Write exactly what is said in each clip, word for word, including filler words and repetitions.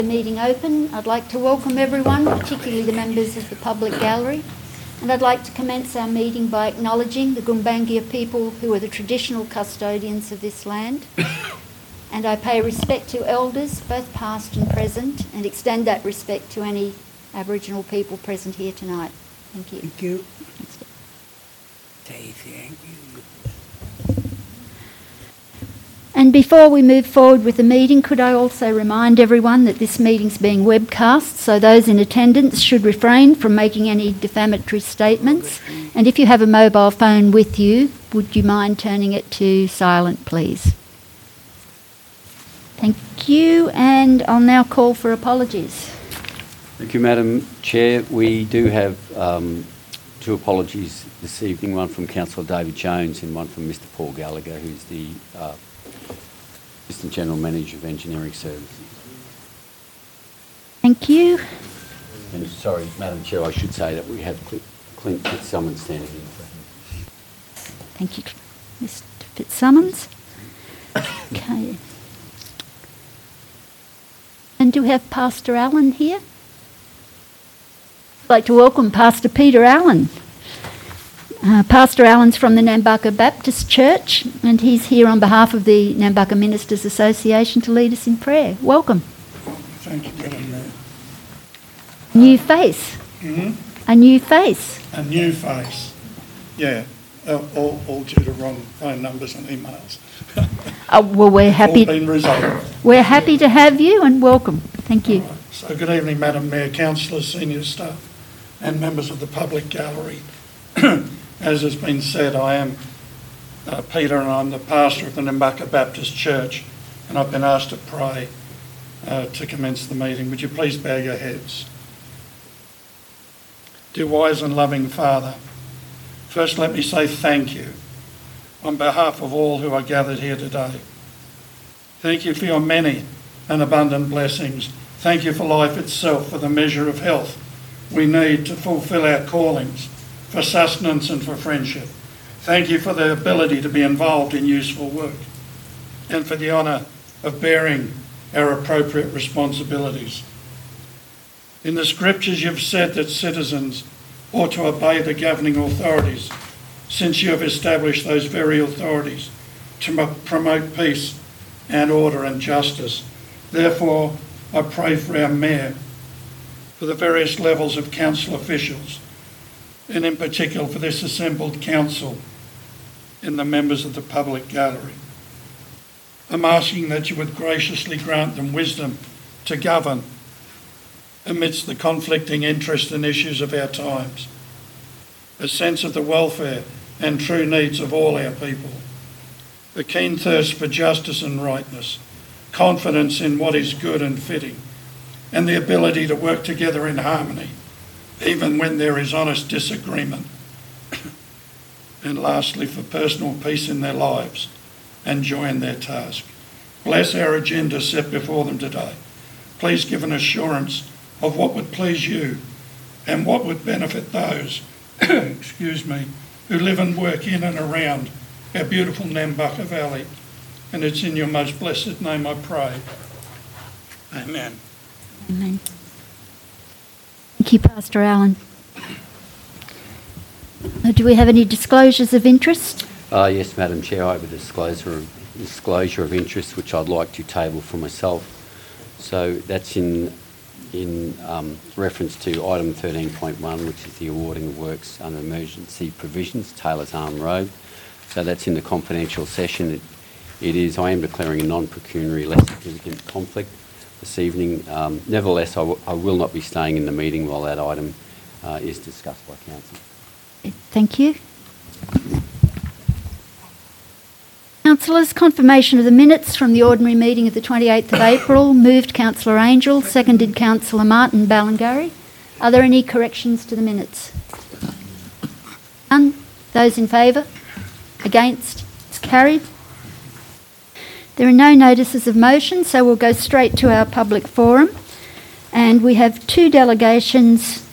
The meeting open. I'd like to welcome everyone, particularly the members of the public gallery, and I'd like to commence our meeting by acknowledging the Gumbaynggirr people who are the traditional custodians of this land, and I pay respect to elders, both past and present, and extend that respect to any Aboriginal people present here tonight. Thank you. Thank you. Say thank you. And before we move forward with the meeting, could I also remind everyone that this meeting's being webcast, so those in attendance should refrain from making any defamatory statements. And if you have a mobile phone with you, would you mind turning it to silent, please? Thank you, and I'll now call for apologies. Thank you, Madam Chair. We do have um, two apologies this evening, one from Councillor David Jones and one from Mister Paul Gallagher, who's the uh, Assistant General Manager of Engineering Services. Thank you. And sorry, Madam Chair, I should say that we have Clint Fitzsimmons standing in. Thank you, Mister Fitzsimmons. Okay. And do we have Pastor Allen here? I'd like to welcome Pastor Peter Allen. Uh, Pastor Allen's from the Nambucca Baptist Church, and he's here on behalf of the Nambucca Ministers Association to lead us in prayer. Welcome. Thank you, Madam Mayor. New face. Mm-hmm. A new face. A new face. Yeah. Uh, all, all due to wrong phone numbers and emails. Oh, well, we're happy. All been resolved. We're happy to have you, and welcome. Thank you. Right. So, good evening, Madam Mayor, councillors, senior staff, and members of the public gallery. As has been said, I am uh, Peter, and I'm the pastor of the Nambucca Baptist Church, and I've been asked to pray uh, to commence the meeting. Would you please bow your heads? Dear wise and loving Father, first let me say thank you on behalf of all who are gathered here today. Thank you for your many and abundant blessings. Thank you for life itself, for the measure of health we need to fulfil our callings, for sustenance and for friendship. Thank you for the ability to be involved in useful work and for the honour of bearing our appropriate responsibilities. In the scriptures you've said that citizens ought to obey the governing authorities, since you have established those very authorities to promote peace and order and justice. Therefore, I pray for our Mayor, for the various levels of council officials, and in particular for this assembled council and the members of the public gallery. I'm asking that you would graciously grant them wisdom to govern amidst the conflicting interests and issues of our times, a sense of the welfare and true needs of all our people, a keen thirst for justice and rightness, confidence in what is good and fitting, and the ability to work together in harmony, even when there is honest disagreement. And lastly, for personal peace in their lives and joy in their task. Bless our agenda set before them today. Please give an assurance of what would please you and what would benefit those, excuse me, who live and work in and around our beautiful Nambucca Valley. And it's in your most blessed name I pray. Amen. Amen. Thank you, Pastor Allen. Uh, do we have any disclosures of interest? Uh, yes, Madam Chair, I have a disclosure of, disclosure of interest which I'd like to table for myself. So that's in in um, reference to item thirteen point one, which is the awarding of works under emergency provisions, Taylor's Arm Road. So that's in the confidential session. It, it is, I am declaring a non-pecuniary less significant conflict this evening. Um, nevertheless, I, w I will not be staying in the meeting while that item uh, is discussed by Council. Thank you. Councillors, confirmation of the minutes from the ordinary meeting of the twenty-eighth of April. Moved Councillor Angel, seconded Councillor Martin Ballingarry. Are there any corrections to the minutes? None? Those in favour? Against? It's carried. There are no notices of motion, so we'll go straight to our public forum. And we have two delegations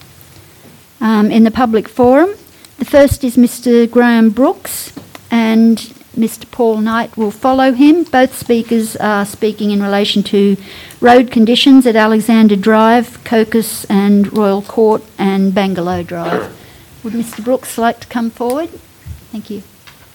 um, in the public forum. The first is Mister Graham Brooks, and Mister Paul Knight will follow him. Both speakers are speaking in relation to road conditions at Alexander Drive, Cocos and Royal Court and Bangalow Drive. Would Mister Brooks like to come forward? Thank you.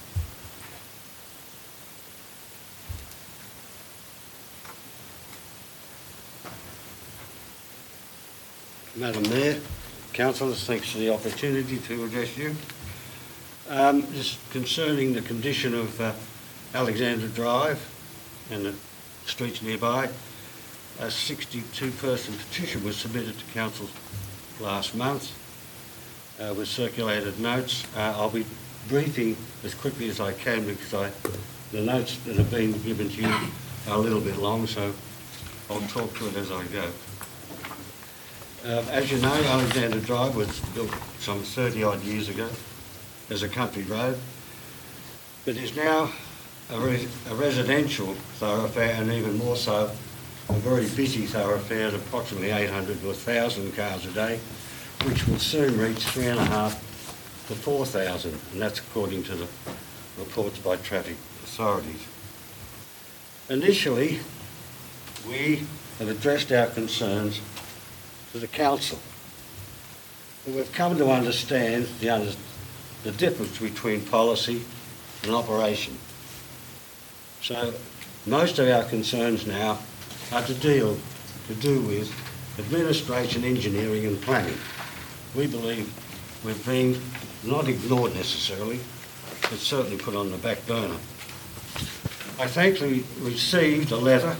Madam Mayor, councillors, thanks for the opportunity to address you. Um, just concerning the condition of uh, Alexander Drive and the streets nearby, a sixty-two person petition was submitted to council last month uh, with circulated notes. Uh, I'll be briefing as quickly as I can because I, the notes that have been given to you are a little bit long, so I'll talk to it as I go. Uh, as you know, Alexander Drive was built some thirty odd years ago as a country road, but is now a, res a residential thoroughfare, and even more so, a very busy thoroughfare of approximately eight hundred to one thousand cars a day, which will soon reach three and a half to four thousand, and that's according to the reports by traffic authorities. Initially, we have addressed our concerns to the council. But we've come to understand the, under the difference between policy and operation. So most of our concerns now are to deal to do with administration, engineering and planning. We believe we've been not ignored necessarily, but certainly put on the back burner. I thankfully received a letter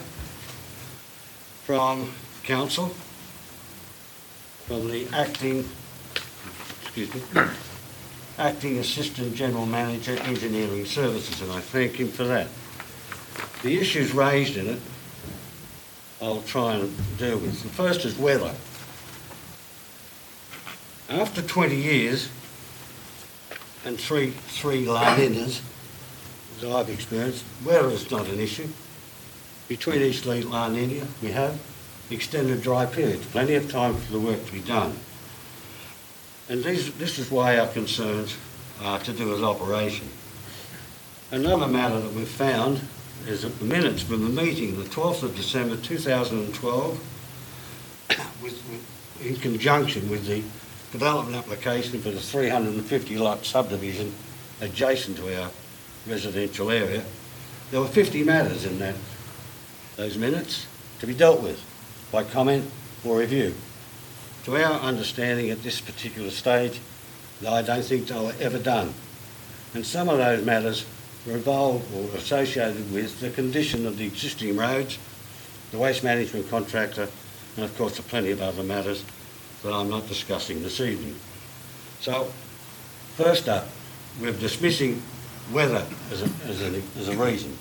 from council, from the acting, excuse me, acting Assistant General Manager, Engineering Services, and I thank him for that. The issues raised in it, I'll try and deal with. The first is weather. After twenty years and three, three La Ninas, as I've experienced, weather is not an issue. Between each La Nina we have extended dry periods, plenty of time for the work to be done. And these, this is why our concerns are to do with operation. Another matter that we've found is that the minutes from the meeting, the twelfth of December two thousand twelve, with, with, in conjunction with the development application for the three hundred fifty lot subdivision adjacent to our residential area, there were fifty matters in that, those minutes to be dealt with by comment or review. To our understanding at this particular stage, I don't think they were ever done. And some of those matters revolve or associated with the condition of the existing roads, the waste management contractor, and of course the plenty of other matters that I'm not discussing this evening. So, first up, we're dismissing weather as a, as a, as a reason.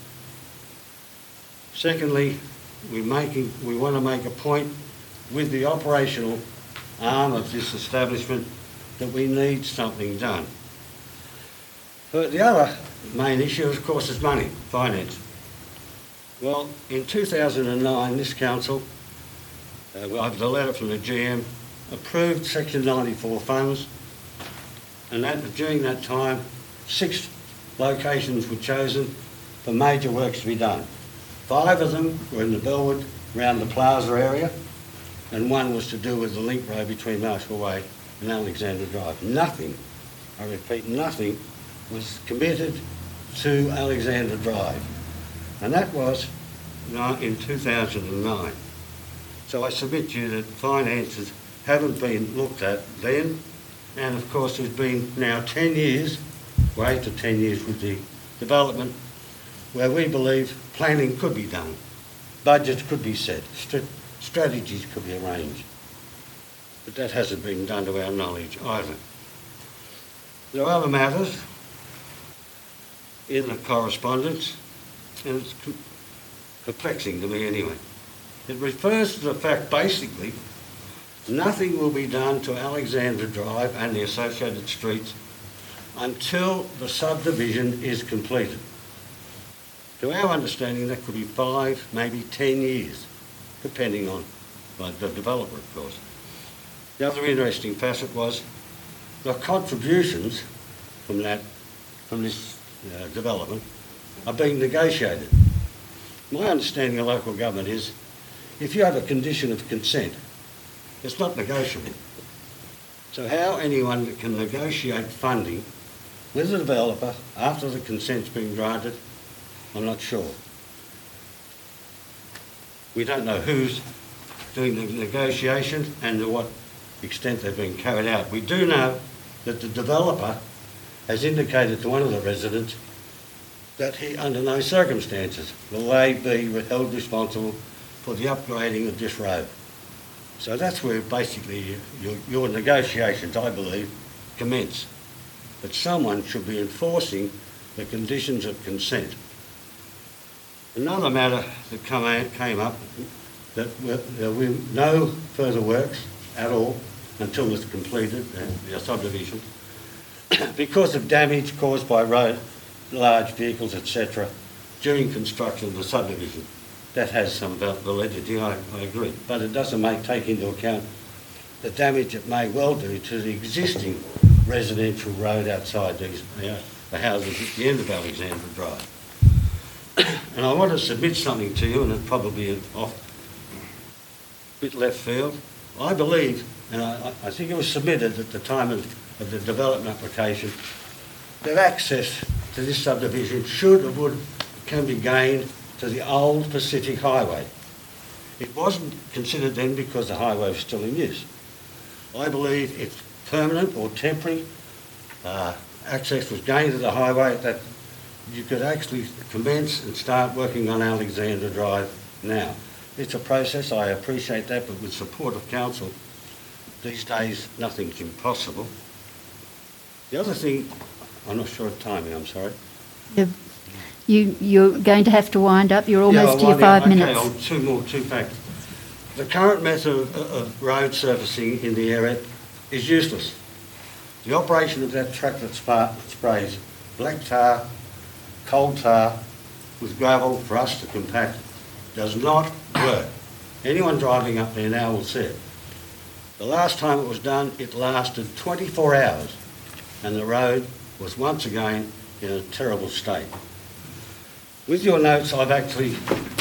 Secondly, we're making, we want to make a point with the operational arm of this establishment that we need something done. But the other main issue, of course, is money, finance. Well, in two thousand nine, this council, uh, I have the letter from the G M, approved Section ninety-four funds, and that, during that time, six locations were chosen for major works to be done. Five of them were in the Bellwood, around the Plaza area, and one was to do with the link road between Marshall Way and Alexander Drive. Nothing, I repeat, nothing was committed to Alexander Drive, and that was in two thousand nine. So I submit to you that finances haven't been looked at then, and of course there's been now ten years, or eight to ten years with the development, where we believe planning could be done, budgets could be set, st strategies could be arranged, but that hasn't been done to our knowledge either. There are other matters in the correspondence, and it's perplexing to me anyway. It refers to the fact, basically, nothing will be done to Alexander Drive and the associated streets until the subdivision is completed. To our understanding, that could be five, maybe ten years, depending on like, the developer, of course. The other interesting facet was the contributions from that, from this uh, development are being negotiated. My understanding of local government is if you have a condition of consent, it's not negotiable. So how anyone can negotiate funding with the developer after the consent's been granted, I'm not sure. We don't know who's doing the negotiation and to what extent they've been carried out. We do know that the developer has indicated to one of the residents that he, under no circumstances, will they be held responsible for the upgrading of this road. So that's where basically your, your negotiations, I believe, commence. But someone should be enforcing the conditions of consent. Another matter that come out, came up, that there were no further works at all until it's completed, uh, the subdivision, because of damage caused by road, large vehicles, et cetera, during construction of the subdivision. That has some validity, I, I agree, but it doesn't make, take into account the damage it may well do to the existing residential road outside these, you know, the houses at the end of Alexandra Drive. And I want to submit something to you, and it's probably off a bit left field. I believe, and I, I think it was submitted at the time of, of the development application, that access to this subdivision should or would can be gained to the old Pacific Highway. It wasn't considered then because the highway was still in use. I believe it's permanent or temporary. Uh, access was gained to the highway that you could actually commence and start working on Alexandra Drive now. It's a process, I appreciate that, but with support of council, these days nothing's impossible. The other thing, I'm not sure of timing, I'm sorry. The, you, you're going to have to wind up. You're almost yeah, to your five okay, minutes. I'll, two more, two facts. The current method of, of road surfacing in the area is useless. The operation of that truck that spa, sprays black tar, coal tar with gravel for us to compact does not work. Anyone driving up there now will see it. The last time it was done, it lasted twenty-four hours and the road was once again in a terrible state. With your notes, I've actually,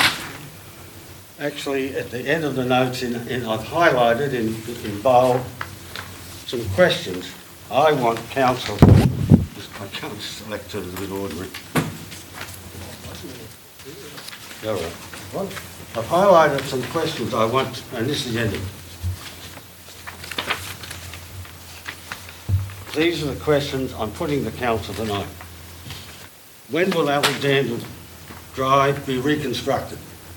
actually at the end of the notes, in, in, I've highlighted in, in bold some questions I want council, I can't select it as a bit ordinary. All right. Well, I've highlighted some questions I want, and this is the ending. These are the questions I'm putting to council tonight. When will Alexandra Drive be reconstructed?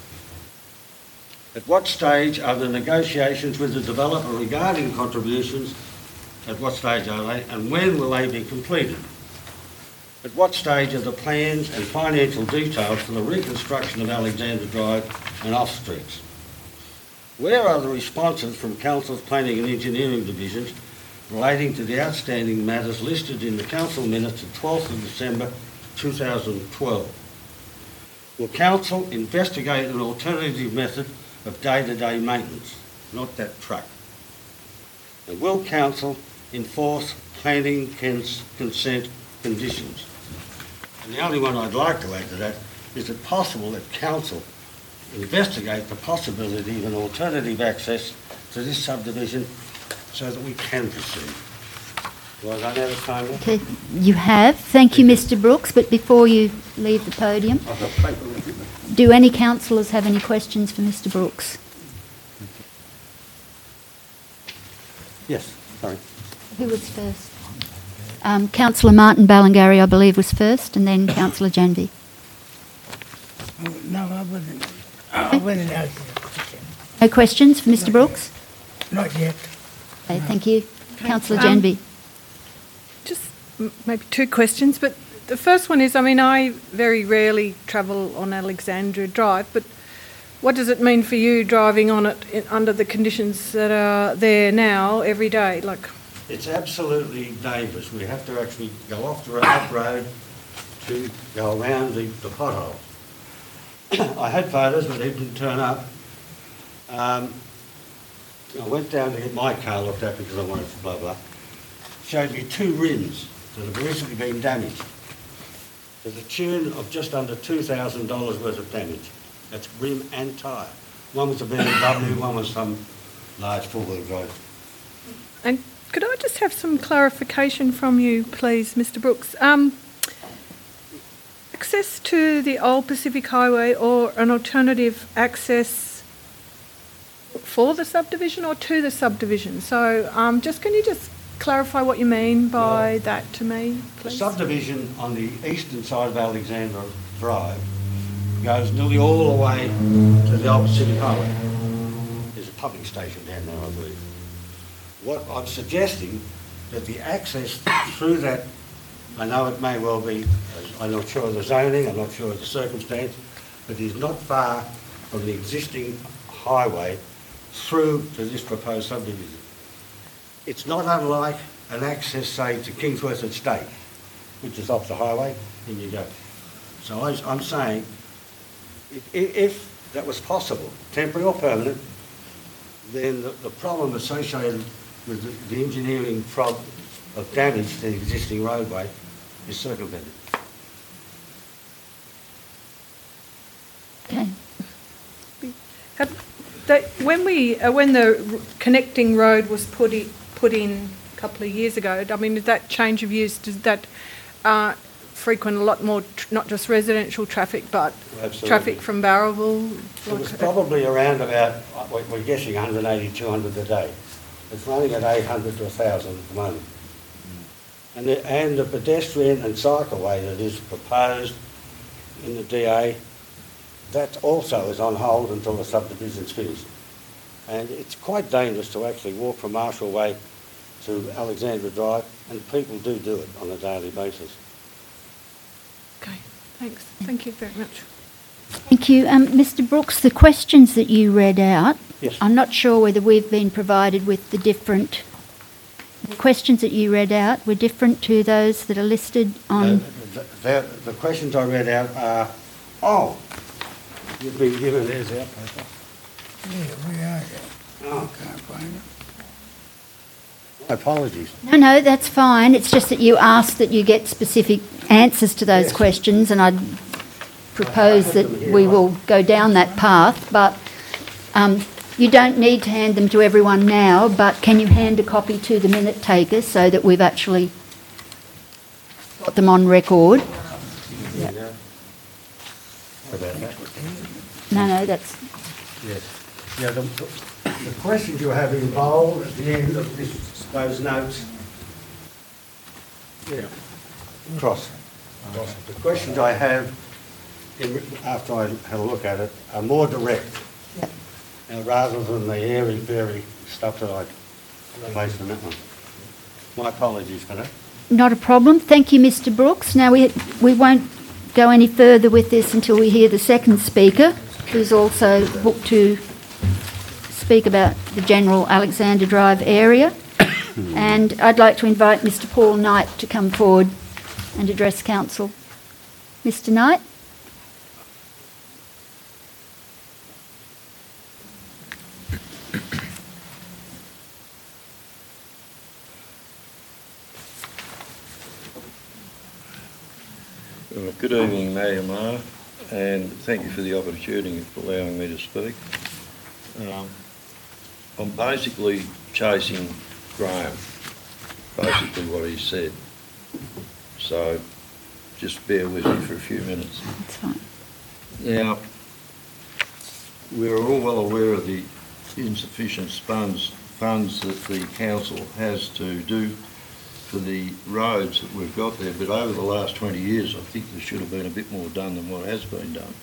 At what stage are the negotiations with the developer regarding contributions? At what stage are they? And when will they be completed? At what stage are the plans and financial details for the reconstruction of Alexandra Drive and off streets? Where are the responses from Council's Planning and Engineering divisions relating to the outstanding matters listed in the Council minutes of twelfth of December two thousand twelve? Will Council investigate an alternative method of day-to-day maintenance, not that truck? And will Council enforce planning cons consent conditions? And the only one I'd like to add to that is it possible that Council investigate the possibility of an alternative access to this subdivision so that we can proceed. Do I run out of time now? Okay, you have. Thank you, Mr Brooks. But before you leave the podium, I've got paper with me. do any councillors have any questions for Mr Brooks? Yes, sorry. Who was first? Um, Councillor Martin Ballingarry, I believe, was first, and then Councillor Janvey. Oh, no, I wasn't. I wasn't out there. No questions for Mr Brooks? Not yet. Okay, thank you. Councillor Um, Janvey. Just m- maybe two questions, but the first one is, I mean, I very rarely travel on Alexandra Drive, but what does it mean for you driving on it in, under the conditions that are there now every day? Like, It's absolutely dangerous. We have to actually go off the road, road to go around the, the pothole. I had photos, but they didn't turn up. Um, I went down to get my car looked at because I wanted to blah blah. Showed me two rims that have recently been damaged. to the tune of just under two thousand dollars worth of damage. That's rim and tyre. One was a B M W, one was some large four-wheel drive. And could I just have some clarification from you, please, Mister Brooks? Um, access to the old Pacific Highway or an alternative access for the subdivision or to the subdivision? So um, just can you just clarify what you mean by Yeah. that to me, The please? subdivision on the eastern side of Alexandra Drive goes nearly all the way to the old Pacific Highway. There's a pumping station down there, I believe. What I'm suggesting, that the access through that, I know it may well be, I'm not sure of the zoning, I'm not sure of the circumstance, but it is not far from the existing highway through to this proposed subdivision. It's not unlike an access, say, to Kingsworth Estate, which is off the highway, in you go. So I, I'm saying, if, if that was possible, temporary or permanent, then the, the problem associated with the, the engineering prob of damage to the existing roadway is circumvented. Okay. Have they, when we uh, when the r- connecting road was put in, put in a couple of years ago, I mean, did that change of use, does that uh, frequent a lot more, tr- not just residential traffic, but Absolutely. traffic from Barrowville? It was probably around about, we're we're guessing one hundred eighty, two hundred a day. It's running at eight hundred to one thousand at the moment. And the, and the pedestrian and cycleway that is proposed in the D A, that also is on hold until the subdivision's finished. And it's quite dangerous to actually walk from Marshall Way to Alexandra Drive, and people do do it on a daily basis. Okay, thanks. Thank you very much. Thank you. Um, Mister Brooks, the questions that you read out, Yes. I'm not sure whether we've been provided with the different... The questions that you read out were different to those that are listed on... The, the, the questions I read out are, oh, you've been given, there's our paper. Yeah, we are. Oh, Can't find it. my apologies. No, no, that's fine. It's just that you asked that you get specific answers to those Yes. questions, and I'd propose that we will go down that path, but um, you don't need to hand them to everyone now, but can you hand a copy to the minute taker so that we've actually got them on record? Yeah. About that. No, no, that's... Yes. Yeah, the, the questions you have involved at the end of this, those notes. Yeah. Cross. Cross. The questions I have, in, after I had a look at it, are more direct. Yep. Now, rather than the airy-fairy stuff that I placed in that one. My apologies for that. Not a problem. Thank you, Mister Brooks. Now, we, we won't go any further with this until we hear the second speaker, who's also booked to speak about the general Alexander Drive area. And I'd like to invite Mister Paul Knight to come forward and address council. Mister Knight? Uh, Good evening, Mayor Maher, and thank you for the opportunity of allowing me to speak. Um, I'm basically chasing Graham, basically what he said. So just bear with me for a few minutes. That's fine. Now, we're all well aware of the insufficient funds, funds that the council has to do for the roads that we've got there, but over the last twenty years, I think there should have been a bit more done than what has been done.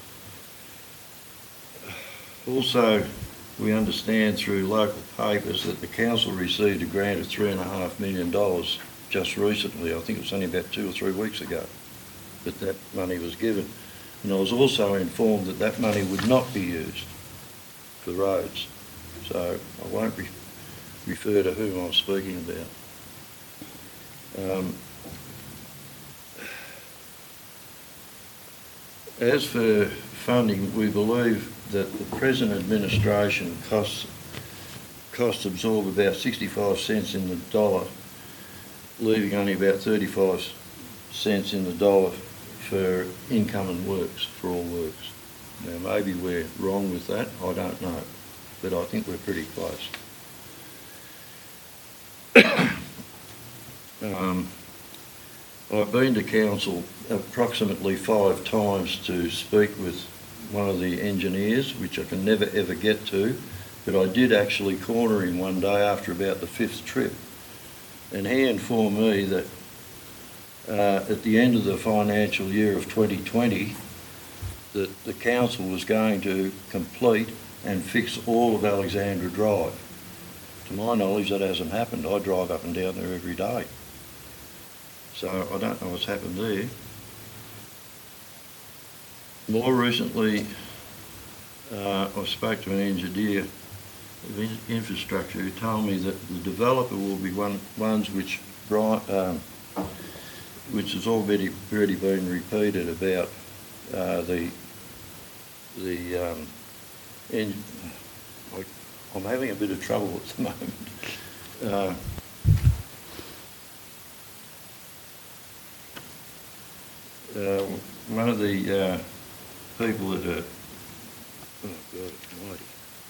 Also, we understand through local papers that the council received a grant of three and a half million dollars just recently. I think it was only about two or three weeks ago that that money was given. And I was also informed that that money would not be used for roads. So I won't re- refer to whom I'm speaking about. Um, as for funding, we believe that the present administration costs costs absorb about sixty-five cents in the dollar, leaving only about thirty-five cents in the dollar for incoming works, for all works. Now, maybe we're wrong with that, I don't know, but I think we're pretty close. um, I've been to council approximately five times to speak with one of the engineers, which I can never ever get to, but I did actually corner him one day after about the fifth trip, and he informed me that uh, at the end of the financial year of twenty twenty, that the council was going to complete and fix all of Alexandra Drive. To my knowledge, that hasn't happened. I drive up and down there every day. So I don't know what's happened there. More recently, uh, I spoke to an engineer of in infrastructure who told me that the developer will be one ones which um, which has already already been repeated about uh, the the um, en I, I'm having a bit of trouble at the moment. Uh, uh, one of the uh, people that are, oh God almighty,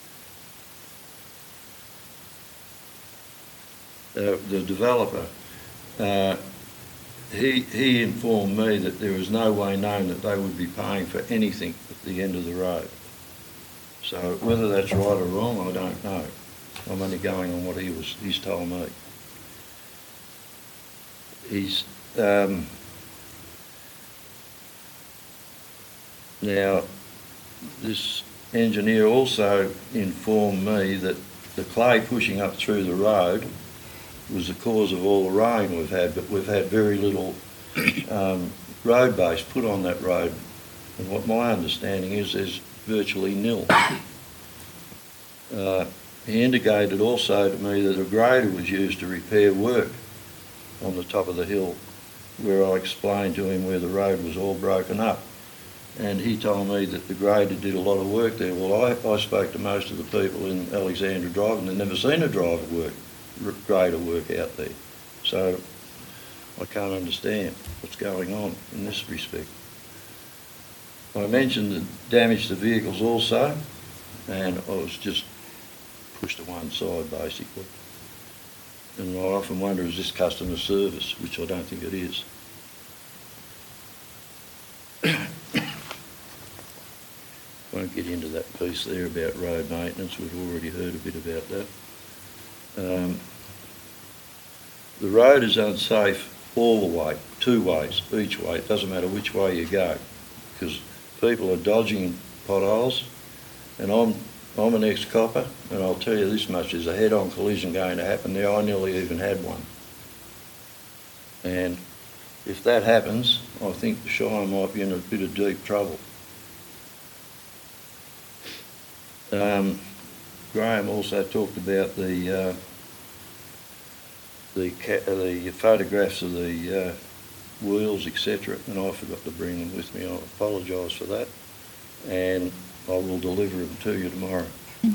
uh, the developer, uh, he, he informed me that there was no way known that they would be paying for anything at the end of the road. So whether that's right or wrong, I don't know. I'm only going on what he was, he's told me. He's, um, now, this engineer also informed me that the clay pushing up through the road was the cause of all the rain we've had, but we've had very little um, road base put on that road. And what my understanding is, there's virtually nil. Uh, he indicated also to me that a grader was used to repair work on the top of the hill, where I explained to him where the road was all broken up. And he told me that the grader did a lot of work there. Well, I, I spoke to most of the people in Alexandra Drive and they've never seen a driver work, grader work out there. So I can't understand what's going on in this respect. I mentioned the damage to vehicles also, and I was just pushed to one side basically. And I often wonder, is this customer service, which I don't think it is. Won't get into that piece there about road maintenance. We've already heard a bit about that. Um, the road is unsafe all the way, two ways, each way. It doesn't matter which way you go, because people are dodging potholes, and I'm, I'm an ex-copper, and I'll tell you this much, there's a head-on collision going to happen there. I nearly even had one. And if that happens, I think Shire might be in a bit of deep trouble. Um, Graham also talked about the uh, the, ca the photographs of the uh, wheels, et cetera, and I forgot to bring them with me. I apologise for that, and I will deliver them to you tomorrow.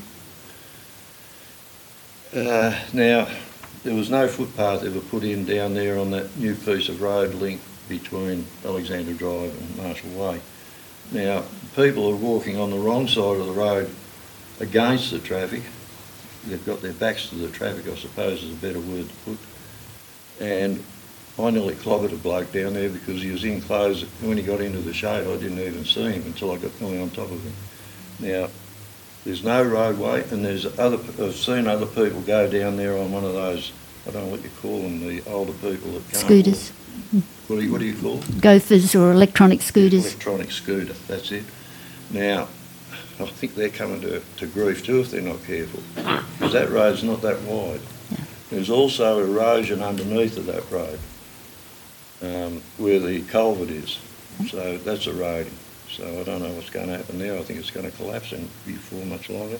Uh, now, there was no footpath ever put in down there on that new piece of road link between Alexandra Drive and Marshall Way. Now, people are walking on the wrong side of the road against the traffic. They've got their backs to the traffic, I suppose is a better word to put. And I nearly clobbered a bloke down there because he was in clothes. When he got into the shade, I didn't even see him until I got nearly on top of him. Now, there's no roadway, and there's other, I've seen other people go down there on one of those, I don't know what you call them, the older people that can't Scooters. walk. What do you, what do you call them? Gophers or electronic scooters. Electronic scooter, that's it. Now, I think they're coming to, to grief too if they're not careful, because that road's not that wide. Yeah. There's also erosion underneath of that road, um, where the culvert is, so that's eroding. So I don't know what's going to happen there. I think it's going to collapse in before much longer.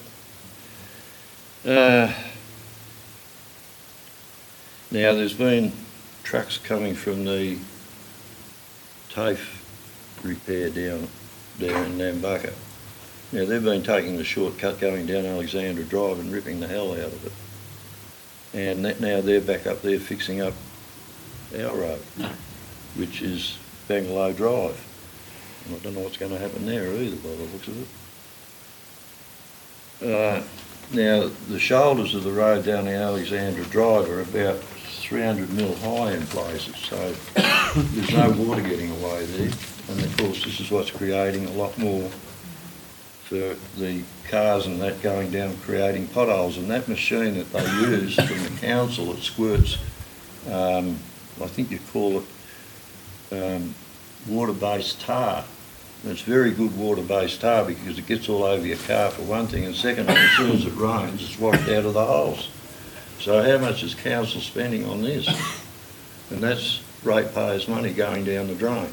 Uh, now there's been trucks coming from the TAFE repair down there in Nambucca. Now, they've been taking the shortcut going down Alexandra Drive and ripping the hell out of it. And that, now they're back up there fixing up our road, which is Bangalow Drive. And I don't know what's going to happen there either by the looks of it. Uh, now, the shoulders of the road down the Alexandra Drive are about three hundred mil high in places, so there's no water getting away there. And of course, this is what's creating a lot more for the cars and that going down, creating potholes. And that machine that they use from the council, it squirts, um, I think you call it um, water-based tar. And it's very good water-based tar because it gets all over your car for one thing, and secondly, as soon as it rains, it's washed out of the holes. So how much is council spending on this? And that's ratepayers' money going down the drain.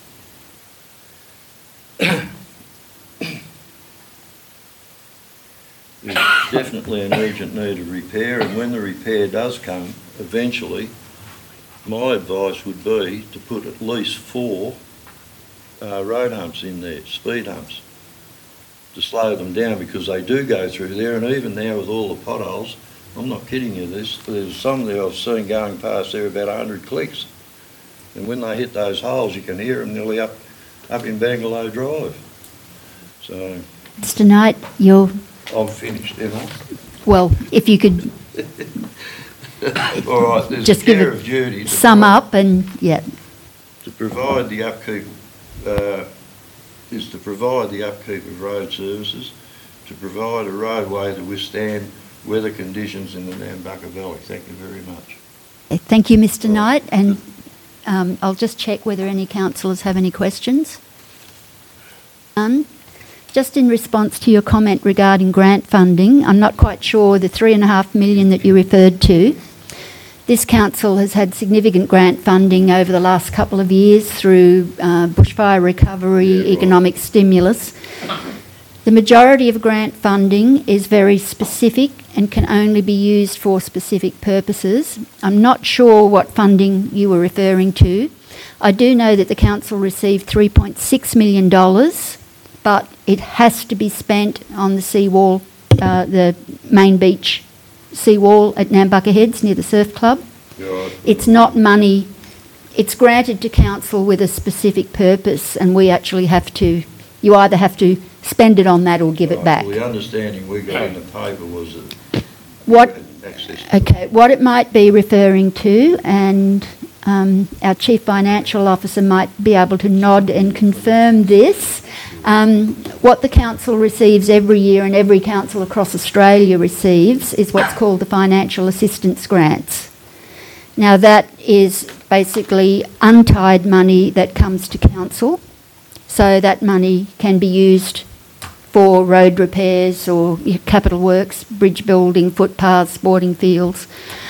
There's definitely an urgent need of repair, and when the repair does come, eventually, my advice would be to put at least four uh, road humps in there, speed humps, to slow them down, because they do go through there. And even now with all the potholes, I'm not kidding you, this, there's some there I've seen going past there about one hundred clicks. And when they hit those holes, you can hear them nearly up, up in Bangalow Drive. So... Mister Knight, you're... I'm finished, am I? Well, if you could All right, there's just a give care it of duty to sum provide- up and, yeah. To provide the upkeep, uh, is to provide the upkeep of road services, to provide a roadway to withstand weather conditions in the Nambucca Valley. Thank you very much. Thank you, Mister Knight, and um, I'll just check whether any councillors have any questions. None. Just in response to your comment regarding grant funding, I'm not quite sure the three and a half million that you referred to. This council has had significant grant funding over the last couple of years through uh, bushfire recovery, Yeah, right. economic stimulus. The majority of grant funding is very specific and can only be used for specific purposes. I'm not sure what funding you were referring to. I do know that the council received three point six million dollars, but it has to be spent on the seawall, uh, the main beach seawall at Nambucca Heads near the surf club. Right. It's not money, it's granted to council with a specific purpose, and we actually have to, you either have to spend it on that or give it Right, back. well, the understanding we got in the paper was that What, we had access to okay, what it might be referring to, and um, our Chief Financial Officer might be able to nod and confirm this, um, what the council receives every year, and every council across Australia receives, is what's called the financial assistance grants. Now that is basically untied money that comes to council, so that money can be used for road repairs or capital works, bridge building, footpaths, sporting fields.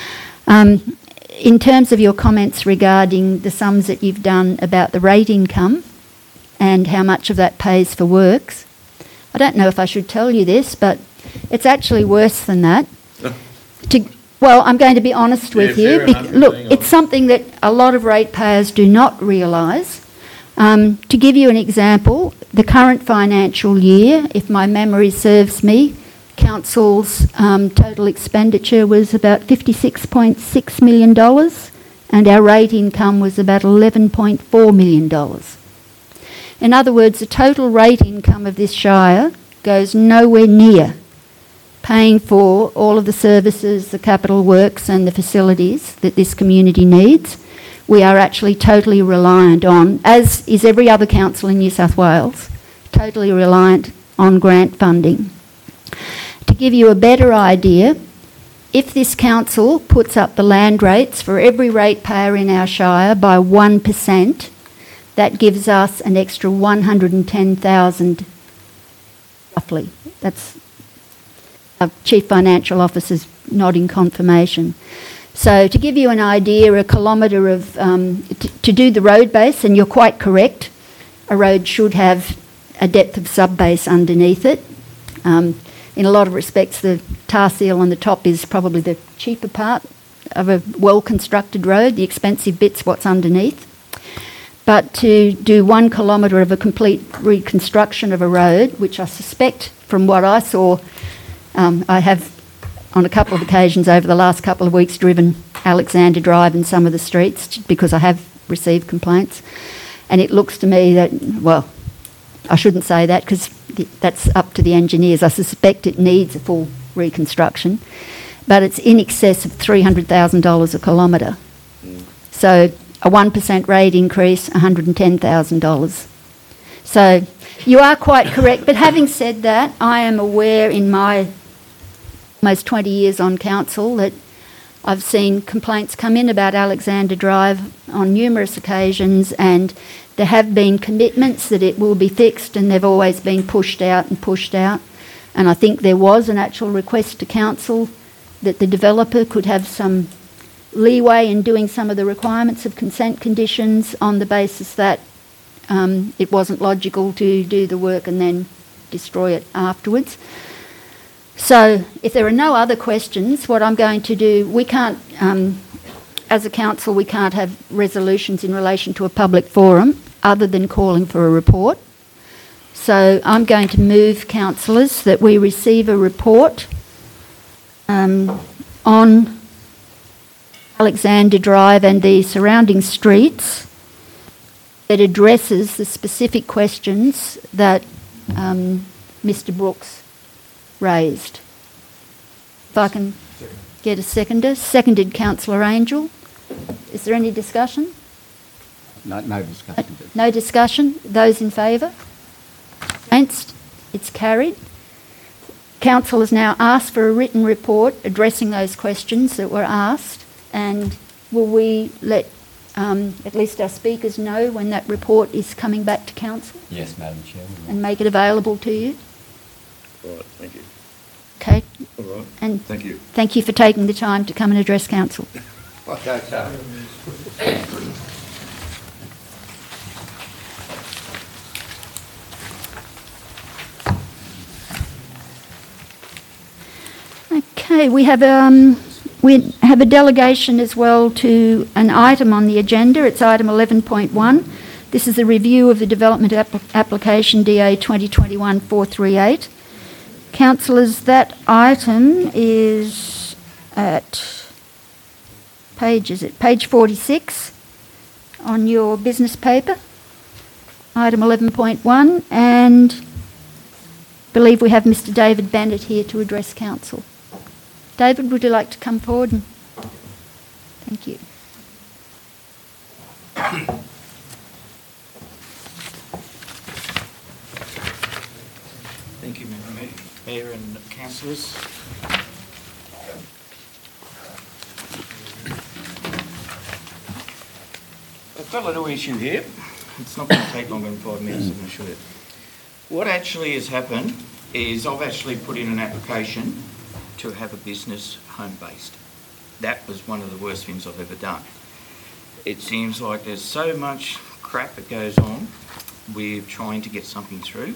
Um, in terms of your comments regarding the sums that you've done about the rate income and how much of that pays for works, I don't know if I should tell you this, but it's actually worse than that. To, well, I'm going to be honest with Yeah, you. fair Be- enough, look, hang on. it's something that a lot of ratepayers do not realise. Um, to give you an example, the current financial year, if my memory serves me, council's um, total expenditure was about fifty-six point six million dollars, and our rate income was about eleven point four million dollars. In other words, the total rate income of this shire goes nowhere near paying for all of the services, the capital works and the facilities that this community needs. We are actually totally reliant on, as is every other council in New South Wales, totally reliant on grant funding. To give you a better idea, if this council puts up the land rates for every ratepayer in our shire by one percent, that gives us an extra one hundred ten thousand roughly. That's our Chief Financial Officer's nodding confirmation. So to give you an idea, a kilometre of, um, t- to do the road base, and you're quite correct, a road should have a depth of sub-base underneath it. Um, in a lot of respects, the tar seal on the top is probably the cheaper part of a well-constructed road. The expensive bit's what's underneath. But to do one kilometre of a complete reconstruction of a road, which I suspect from what I saw, um, I have on a couple of occasions over the last couple of weeks driven Alexander Drive and some of the streets because I have received complaints, and it looks to me that, well, I shouldn't say that because that's up to the engineers. I suspect it needs a full reconstruction, but it's in excess of three hundred thousand dollars a kilometre. Mm. So a one percent rate increase, one hundred ten thousand dollars. So you are quite correct, but having said that, I am aware in my almost twenty years on council that I've seen complaints come in about Alexander Drive on numerous occasions, and there have been commitments that it will be fixed, and they've always been pushed out and pushed out. And I think there was an actual request to council that the developer could have some leeway in doing some of the requirements of consent conditions on the basis that um, it wasn't logical to do the work and then destroy it afterwards. So if there are no other questions, what I'm going to do, we can't, um, as a council, we can't have resolutions in relation to a public forum other than calling for a report. So I'm going to move, councillors, that we receive a report um, on Alexander Drive and the surrounding streets that addresses the specific questions that um, Mister Brooks raised. If I can get a seconder. Seconded, Councillor Angel. Is there any discussion? No, no discussion. No discussion. Those in favour? Against? It's carried. Council has now asked for a written report addressing those questions that were asked, and will we let um, at least our speakers know when that report is coming back to council? Yes, Madam Chair. And make it available to you? Right, thank you. Okay. All right, And thank you. thank you for taking the time to come and address council. Okay, so. Okay, we have um, we have a delegation as well to an item on the agenda. It's item eleven point one. This is a review of the development app- application D A twenty twenty-one dash four three eight. Councillors, that item is at page, is it page forty-six on your business paper, item eleven point one, and I believe we have Mister David Bennett here to address council. David, would you like to come forward? And thank you. Thank you, Madam Mayor and councillors. I've got a little issue here. It's not going to take longer than five minutes, I can assure you. What actually has happened is I've actually put in an application to have a business home-based. That was one of the worst things I've ever done. It seems like there's so much crap that goes on with trying to get something through.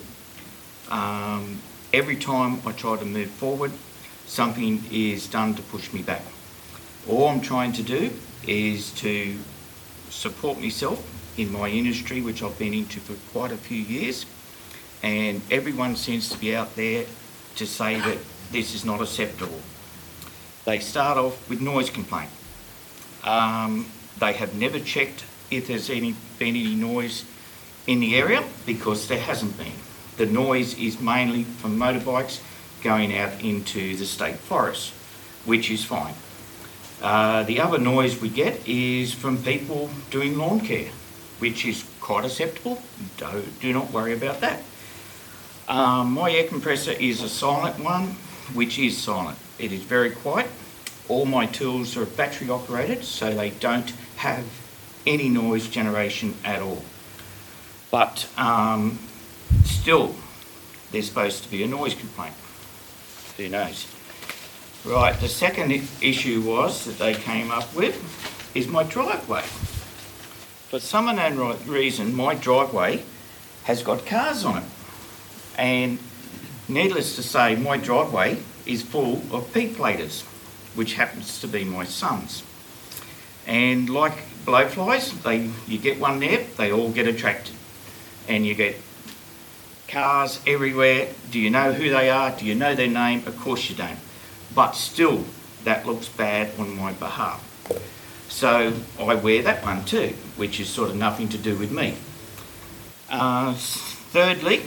Um, every time I try to move forward, something is done to push me back. All I'm trying to do is to support myself in my industry, which I've been into for quite a few years, and everyone seems to be out there to say that this is not acceptable. They start off with noise complaint. Um, they have never checked if there's any been any noise in the area, because there hasn't been. The noise is mainly from motorbikes going out into the state forest, which is fine. Uh, the other noise we get is from people doing lawn care, which is quite acceptable. Do, do not worry about that. Um, my air compressor is a silent one, which is silent. It is very quiet. All my tools are battery operated, so they don't have any noise generation at all. But um, still, there's supposed to be a noise complaint. Who knows? Right, the second I- issue was that they came up with is my driveway. For some unknown right reason, my driveway has got cars on it. And needless to say, my driveway is full of P-platers, which happens to be my son's. And like blowflies, they you get one there, they all get attracted. And you get cars everywhere. Do you know who they are? Do you know their name? Of course you don't. But still, that looks bad on my behalf. So I wear that one too, which is sort of nothing to do with me. Uh, Thirdly,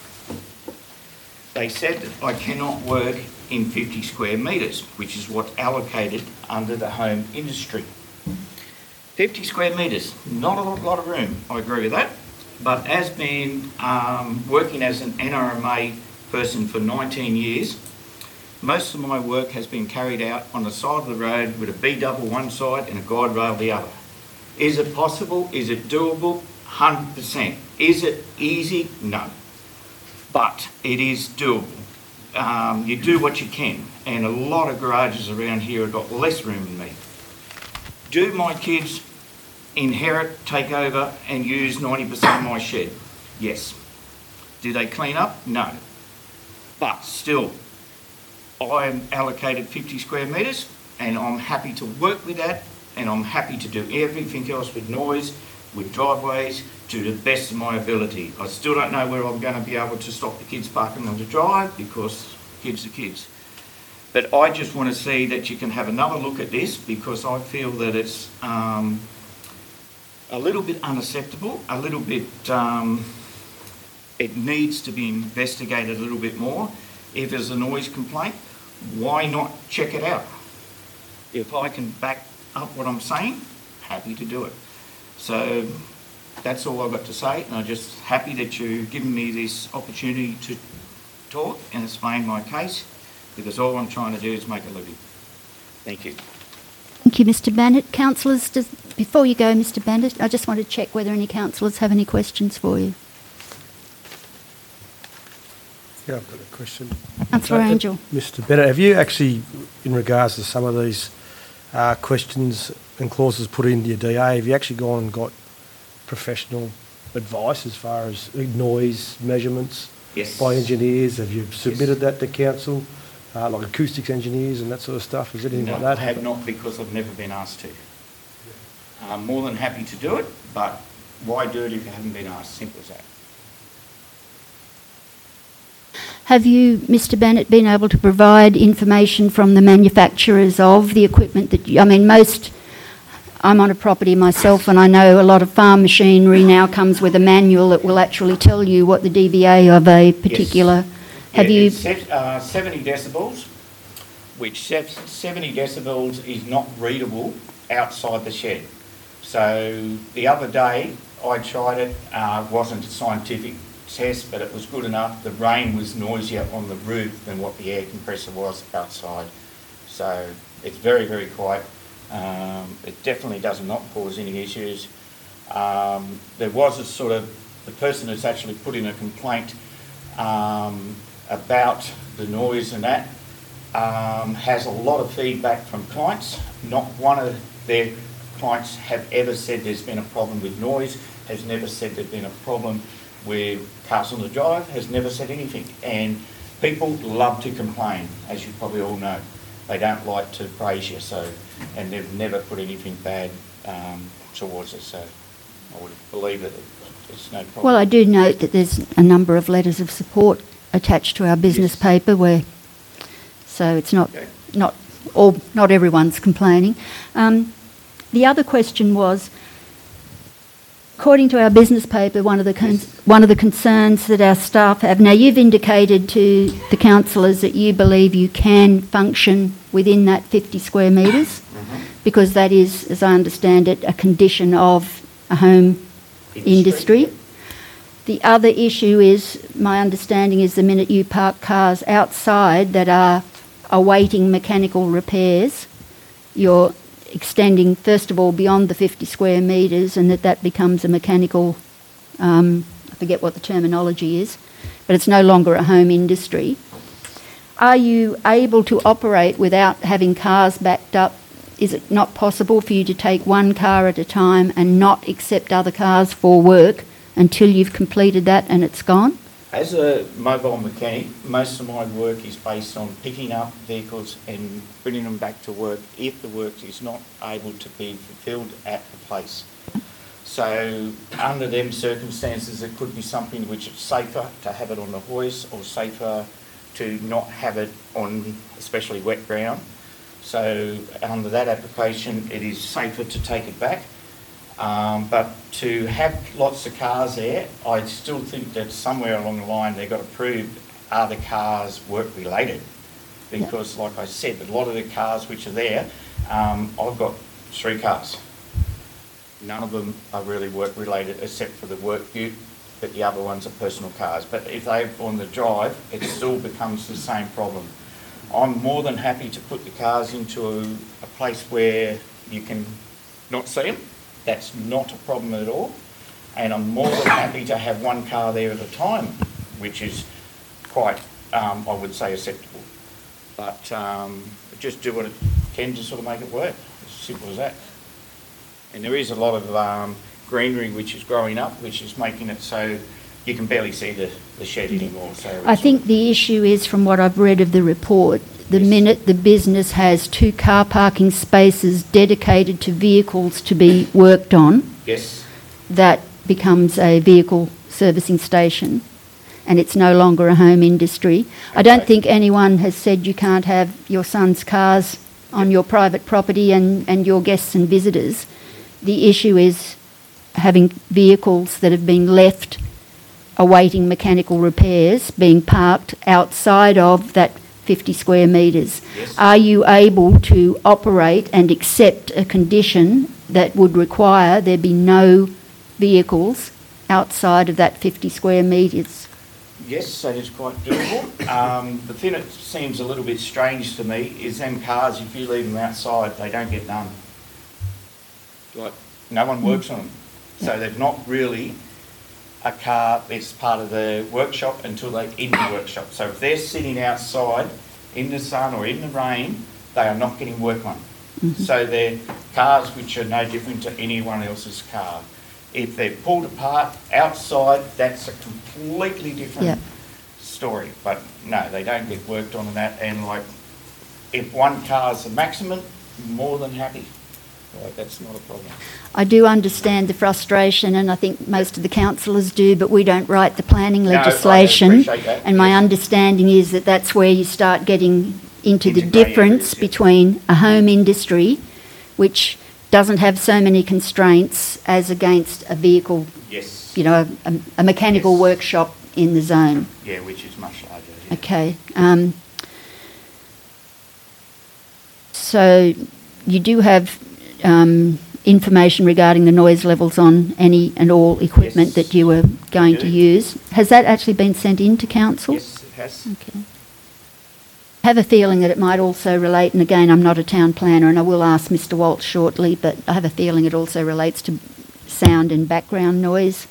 they said that I cannot work in fifty square metres, which is what's allocated under the home industry. fifty square metres, not a lot of room, I agree with that. But as being um, working as an N R M A person for nineteen years, most of my work has been carried out on the side of the road with a B double one side and a guide rail the other. Is it possible? Is it doable? one hundred percent. Is it easy? No. But it is doable. Um, you do what you can, and a lot of garages around here have got less room than me. Do my kids inherit, take over and use ninety percent of my shed? Yes. Do they clean up? No. But still, I am allocated fifty square metres and I'm happy to work with that, and I'm happy to do everything else with noise, with driveways, to the best of my ability. I still don't know where I'm going to be able to stop the kids parking on the drive, because kids are kids. But I just want to see that you can have another look at this, because I feel that it's um, a little bit unacceptable, a little bit, um, it needs to be investigated a little bit more. If there's a noise complaint, why not check it out? If I can back up what I'm saying, happy to do it. So that's all I've got to say, and I'm just happy that you've given me this opportunity to talk and explain my case, because all I'm trying to do is make a living. Thank you. Thank you, Mr Bannett. Councillors, does, before you go, Mr Bannett, I just want to check whether any councillors have any questions for you. Yeah, I've got a question. Councillor Angel. Mister Bennett, have you actually, in regards to some of these uh, questions and clauses put into your D A, have you actually gone and got professional advice as far as noise measurements Yes. by engineers? Have you submitted that to council, uh, like acoustics engineers and that sort of stuff? Is anything No, like that I have happen? not, because I've never been asked to. I'm more than happy to do it, but why do it if you haven't been asked? Simple as that. Have you, Mr Bennett, been able to provide information from the manufacturers of the equipment that you, I mean, most, I'm on a property myself and I know a lot of farm machinery now comes with a manual that will actually tell you what the D B A of a particular, Yes. have Yeah, you, it's se- uh, seventy decibels, which se- seventy decibels is not readable outside the shed. So the other day I tried it, uh, wasn't a scientific test, but it was good enough. The rain was noisier on the roof than what the air compressor was outside. So it's very, very quiet. Um, it definitely does not cause any issues. Um, there was a sort of, the person that's actually put in a complaint um, about the noise and that um, has a lot of feedback from clients. Not one of their clients have ever said there's been a problem with noise, has never said there's been a problem with cars on the drive, has never said anything. And people love to complain, as you probably all know. They don't like to praise you, so, and they've never put anything bad um, towards us, so I would believe that there's no problem. well, I do note that there's a number of letters of support attached to our business Yes. paper where, so it's not, Okay. not all, not everyone's complaining. Um, the other question was, according to our business paper, one of the con- one of the concerns that our staff have. Now, you've indicated to the councillors that you believe you can function within that fifty square metres, Mhm. because that is, as I understand it, a condition of a home industry. The other issue is, my understanding is, the minute you park cars outside that are awaiting mechanical repairs, you're extending, first of all, beyond the fifty square metres, and that that becomes a mechanical, um, I forget what the terminology is, but it's no longer a home industry. Are you able to operate without having cars backed up? Is it not possible for you to take one car at a time and not accept other cars for work until you've completed that and it's gone? As a mobile mechanic, most of my work is based on picking up vehicles and bringing them back to work if the work is not able to be fulfilled at the place. So under them circumstances, it could be something which is safer to have it on the hoist, or safer to not have it on especially wet ground. So under that application, it is safer to take it back. Um, but to have lots of cars there, I still think that somewhere along the line they've got to prove, are the cars work-related? Because like I said, a lot of the cars which are there, um, I've got three cars. None of them are really work-related except for the work ute, but the other ones are personal cars. But if they're on the drive, it still becomes the same problem. I'm more than happy to put the cars into a, a place where you can not see them. That's not a problem at all. And I'm more than happy to have one car there at a time, which is quite, um, I would say, acceptable. But um, just do what it can to sort of make it work. As simple as that. And there is a lot of um, greenery which is growing up, which is making it so you can barely see the, the shed anymore. So I think the issue is, from what I've read of the report, the Yes. minute the business has two car parking spaces dedicated to vehicles to be worked on, yes, that becomes a vehicle servicing station, and it's no longer a home industry. I don't Okay. think anyone has said you can't have your son's cars on your private property and, and your guests and visitors. The issue is having vehicles that have been left awaiting mechanical repairs being parked outside of that fifty square metres. Yes. Are you able to operate and accept a condition that would require there be no vehicles outside of that fifty square metres? yes, that is quite doable. Um, the thing that seems a little bit strange to me is them cars, if you leave them outside, they don't get done. Like, no one works on them. So they're not really a car that's part of the workshop until they're in the workshop. So if they're sitting outside in the sun or in the rain, they are not getting work on. Mm-hmm. So they're cars which are no different to anyone else's car. If they're pulled apart outside, that's a completely different Yeah. story. But no, they don't get worked on and that. And like, if one car's the maximum, more than happy. Right, that's not a problem. I do understand the frustration, and I think most of the councillors do, but we don't write the planning No, I legislation. appreciate that, And my yes. understanding is that that's where you start getting into the Into grey difference areas, yeah. between a home industry, which doesn't have so many constraints, as against a vehicle, Yes. you know, a, a mechanical Yes. workshop in the zone. Yeah, which is much larger. Yeah. Okay. Um, so you do have um, information regarding the noise levels on any and all equipment Yes, that you were going we to do. use. Has that actually been sent in to council? Yes, it has. Okay. I have a feeling that it might also relate, and again, I'm not a town planner, and I will ask Mister Walsh shortly, but I have a feeling it also relates to sound and background noise.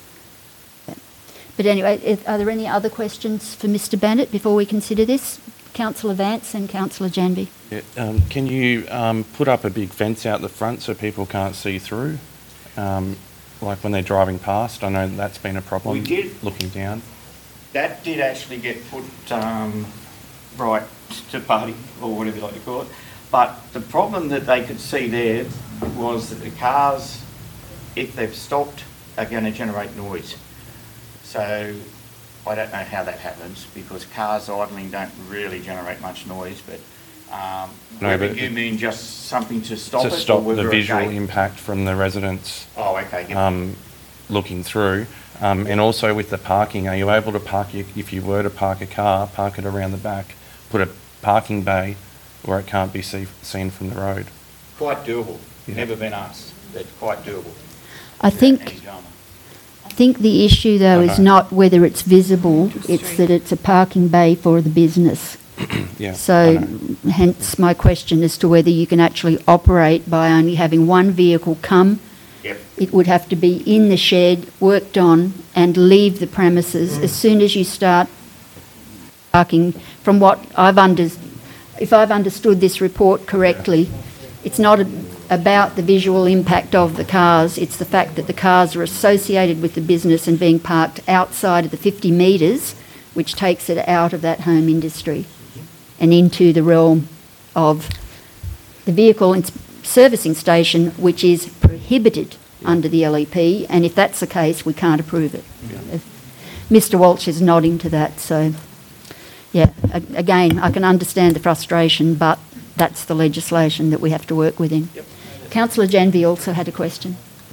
But anyway, if, are there any other questions for Mister Bennett before we consider this? Councillor Vance and Councillor Janby. Yeah, um, can you um, put up a big fence out the front so people can't see through? Um, like when they're driving past, I know that's been a problem. We did. Looking down. That did actually get put um, right to party, or whatever you like to call it. But the problem that they could see there was that the cars, if they've stopped, are going to generate noise. So I don't know how that happens, because cars idling don't really generate much noise, but um, No, whether but you it- mean just something to stop to it, or stop whether the a visual gate- impact from the residents Oh, okay. Yep. um, looking through. Um, and also with the parking, are you able to park, your, if you were to park a car, park it around the back, put a parking bay where it can't be see, seen from the road? Quite doable. Yeah. Never been asked, but quite doable. I think Any drama. I think the issue, though, is Okay. not whether it's visible, it's that it's a parking bay for the business. Yeah. I So know. hence my question as to whether you can actually operate by only having one vehicle come. Yep. It would have to be in the shed, worked on, and leave the premises as soon as you start parking. From what I've under, if I've understood this report correctly, it's not a, about the visual impact of the cars, it's the fact that the cars are associated with the business and being parked outside of the fifty metres, which takes it out of that home industry and into the realm of the vehicle and servicing station, which is prohibited under the L E P, and if that's the case, we can't approve it. If Mister Walsh is nodding to that, so, yeah, a- again, I can understand the frustration, but that's the legislation that we have to work within. Yep. Councillor Janvey also had a question.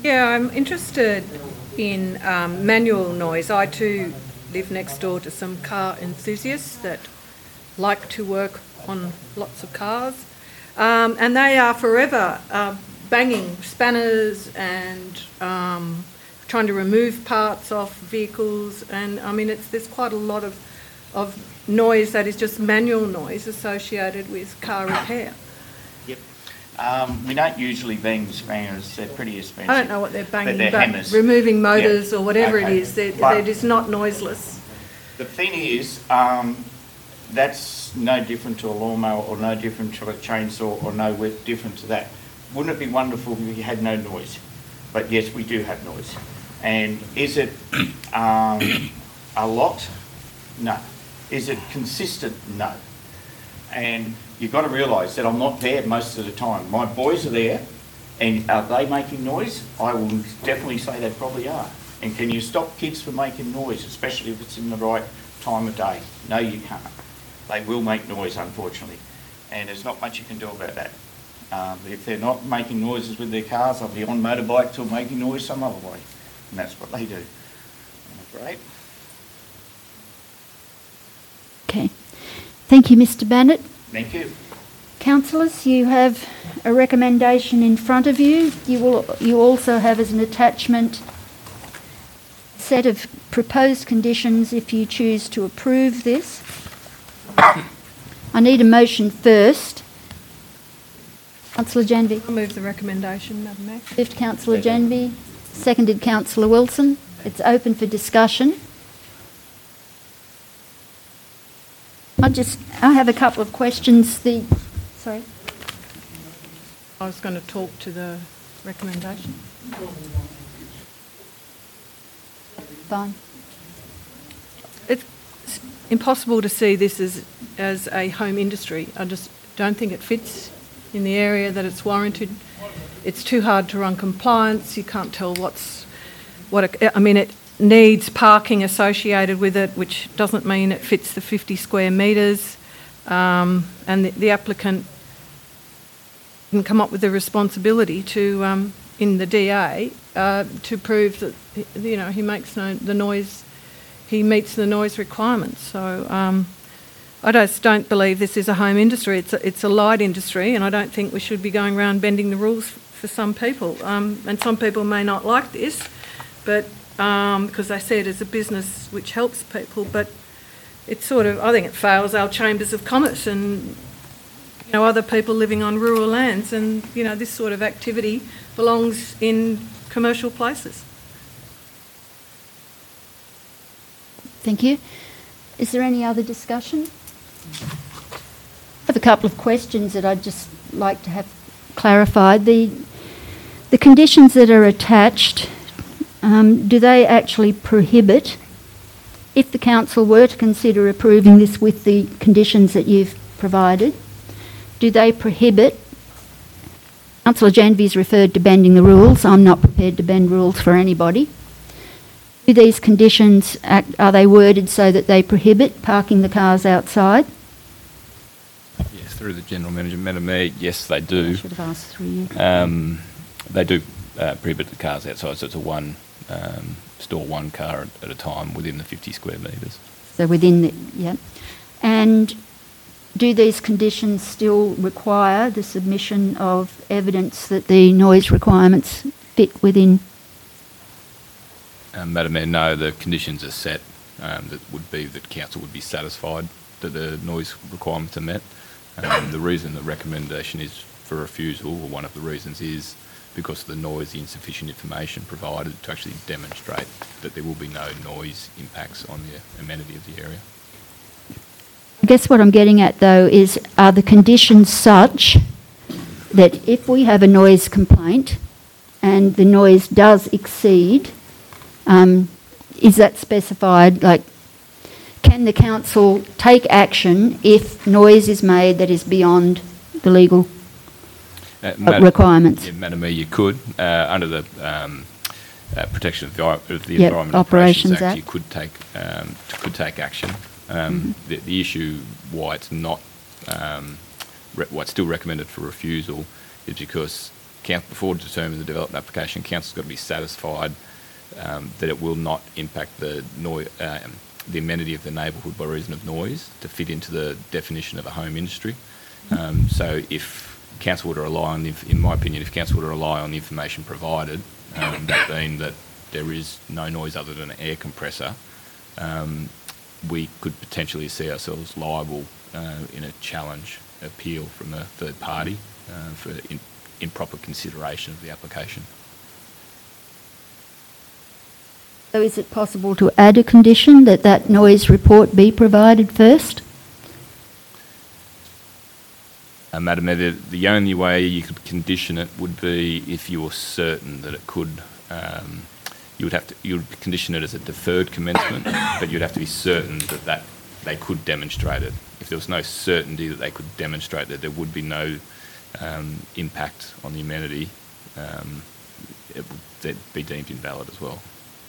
Yeah, I'm interested in um, manual noise. I too live next door to some car enthusiasts that like to work on lots of cars, um, and they are forever uh, banging spanners and um, trying to remove parts off vehicles. And I mean, it's there's quite a lot of of noise that is just manual noise associated with car repair. Yep. Um, we don't usually bang the spanners, they're pretty expensive. I don't know what they're banging, but, they're but hammers. removing motors Yep. or whatever Okay. it is, they're, But they're just not noiseless. the thing is, um, that's no different to a lawnmower or no different to a chainsaw or no wi- different to that. Wouldn't it be wonderful if we had no noise? But yes, we do have noise. And is it um, a lot? No. Is it consistent? No. And you've got to realise that I'm not there most of the time. My boys are there, and are they making noise? I will definitely say they probably are. And can you stop kids from making noise, especially if it's in the right time of day? No, you can't. They will make noise, unfortunately, and there's not much you can do about that. Um, if they're not making noises with their cars, they'll be on motorbikes or making noise some other way, and that's what they do. Great. Okay. Thank you, Mr Bannett. Thank you. Councillors, you have a recommendation in front of you. You will. You also have as an attachment a set of proposed conditions if you choose to approve this. I need a motion first. Councillor Janvey. I'll move the recommendation, Madam Mayor. Moved Councillor Janvey, seconded Councillor Wilson. It's open for discussion. I just, I have a couple of questions. The, sorry. I was going to talk to the recommendation. Fine. It's impossible to see this as as a home industry. I just don't think it fits in the area that it's warranted. It's too hard to run compliance. You can't tell what's what. A, I mean, it needs parking associated with it, which doesn't mean it fits the fifty square metres. Um, and the, the applicant can come up with the responsibility to, um, in the D A, uh, to prove that you know he makes no the noise. He meets the noise requirements. So um, I just don't believe this is a home industry. It's a, it's a light industry, and I don't think we should be going around bending the rules f- for some people. Um, and some people may not like this, but um, because they see it as a business which helps people. But it's sort of, I think it fails our chambers of commerce and you know other people living on rural lands. And you know this sort of activity belongs in commercial places. Thank you. Is there any other discussion? I have a couple of questions that I'd just like to have clarified. The, the conditions that are attached, um, do they actually prohibit, if the council were to consider approving this with the conditions that you've provided, do they prohibit, Councillor Janvey's referred to bending the rules. I'm not prepared to bend rules for anybody. Do these conditions, act, are they worded so that they prohibit parking the cars outside? Yes, through the General Manager, Madam Mayor, yes, they do. I should have asked through you. Um, they do uh, prohibit the cars outside, so it's a one, um, store one car at, at a time within the fifty square metres. So within the, yeah. And do these conditions still require the submission of evidence that the noise requirements fit within? Um, Madam Mayor, no, the conditions are set um, that would be that council would be satisfied that the noise requirements are met. Um, the reason the recommendation is for refusal, or one of the reasons, is because of the noise, the insufficient information provided to actually demonstrate that there will be no noise impacts on the amenity of the area. I guess what I'm getting at though is, are the conditions such that if we have a noise complaint and the noise does exceed, um, is that specified? Like, can the council take action if noise is made that is beyond the legal Uh, uh, requirements? Yeah, Madam Mayor, you could, uh, under the um, uh, Protection of the, of the Yep, Environment Operations Operations Act, Act. you could take um, could take action. Um, Mm-hmm. the, the issue why it's not um, re- why it's still recommended for refusal is because council, before determining the development application, council's got to be satisfied um, that it will not impact the noi- um, the amenity of the neighbourhood by reason of noise to fit into the definition of a home industry. Um, so if council were to rely on, the, in my opinion, if council were to rely on the information provided, um, that being that there is no noise other than an air compressor, um, we could potentially see ourselves liable uh, in a challenge appeal from a third party uh, for in, improper consideration of the application. So is it possible to add a condition that that noise report be provided first? Uh, Madam Mayor, the, the only way you could condition it would be if you were certain that it could. Um, you would have to. You would condition it as a deferred commencement, but you'd have to be certain that, that they could demonstrate it. If there was no certainty that they could demonstrate that there would be no um, impact on the amenity, um, it would be deemed invalid as well.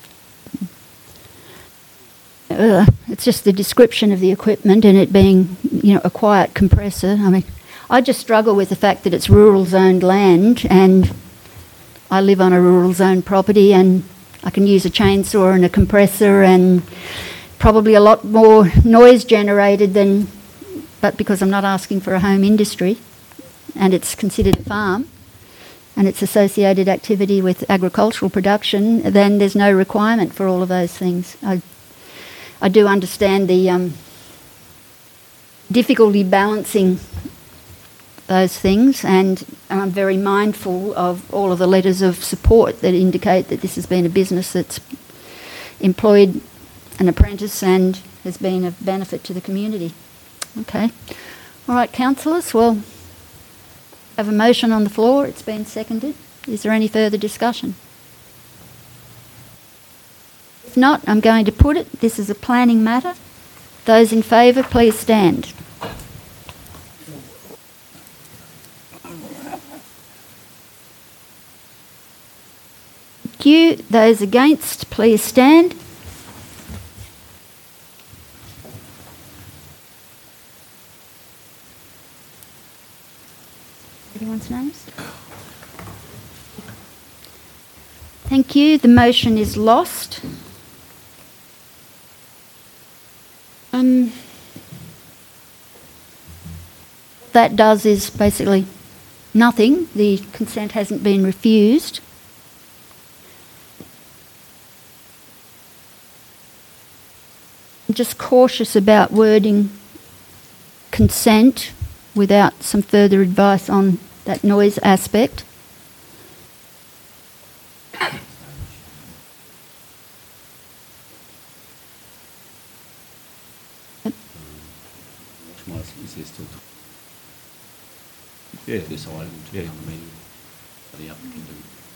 Uh, it's just the description of the equipment and it being, you know, a quiet compressor. I mean, I just struggle with the fact that it's rural zoned land and I live on a rural zoned property and I can use a chainsaw and a compressor and probably a lot more noise generated than, but because I'm not asking for a home industry and it's considered a farm and it's associated activity with agricultural production, then there's no requirement for all of those things. I, I do understand the um, difficulty balancing those things, and I'm very mindful of all of the letters of support that indicate that this has been a business that's employed an apprentice and has been of benefit to the community. Okay. All right, councillors, well, have a motion on the floor. It's been seconded. Is there any further discussion? If not, I'm going to put it. This is a planning matter. Those in favour, please stand. Thank you. Those against, please stand. Everyone's names? Thank you. The motion is lost. Um, what that does is basically nothing. The consent hasn't been refused. I'm just cautious about wording consent without some further advice on that noise aspect. Is there still Yeah. this item to Yeah. become a meeting for the applicant?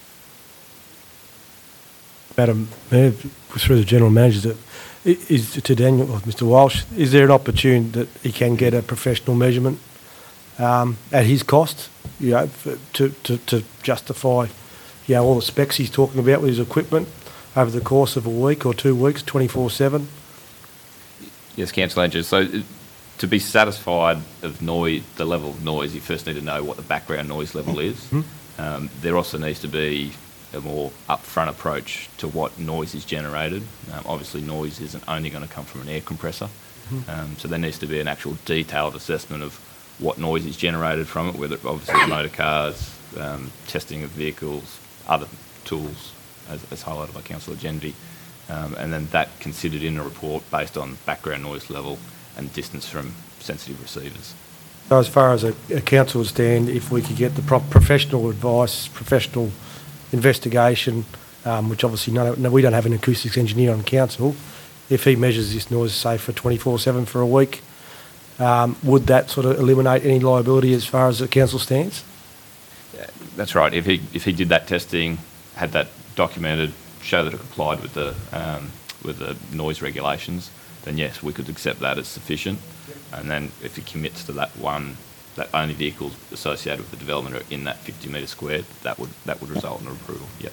Madam Mayor, through the General Manager, that i- is to Daniel, or Mister Walsh, is there an opportunity that he can get a professional measurement um, at his cost, you know, for, to, to, to justify, you know, all the specs he's talking about with his equipment over the course of a week or two weeks, twenty-four seven? Yes, Councillor Andrews. So uh, to be satisfied of noise, the level of noise, you first need to know what the background noise level is. Mm-hmm. Um, there also needs to be a more upfront approach to what noise is generated. Um, obviously, noise isn't only going to come from an air compressor. Mm-hmm. Um, so there needs to be an actual detailed assessment of what noise is generated from it, whether obviously motor cars, um, testing of vehicles, other tools, as, as highlighted by Councillor Gendy. Um, and then that considered in a report based on background noise level and distance from sensitive receivers. So as far as a, a council would stand, if we could get the prop professional advice, professional investigation, um, which obviously no, no, we don't have an acoustics engineer on council, if he measures this noise, say, for twenty-four seven for a week, um, would that sort of eliminate any liability as far as the council stands? Yeah, that's right. If he if he did that testing, had that documented, show that it complied with the um, with the noise regulations, then yes, we could accept that as sufficient. And then if he commits to that one, that only vehicles associated with the development are in that fifty metre squared, that would that would result in an approval. Yep.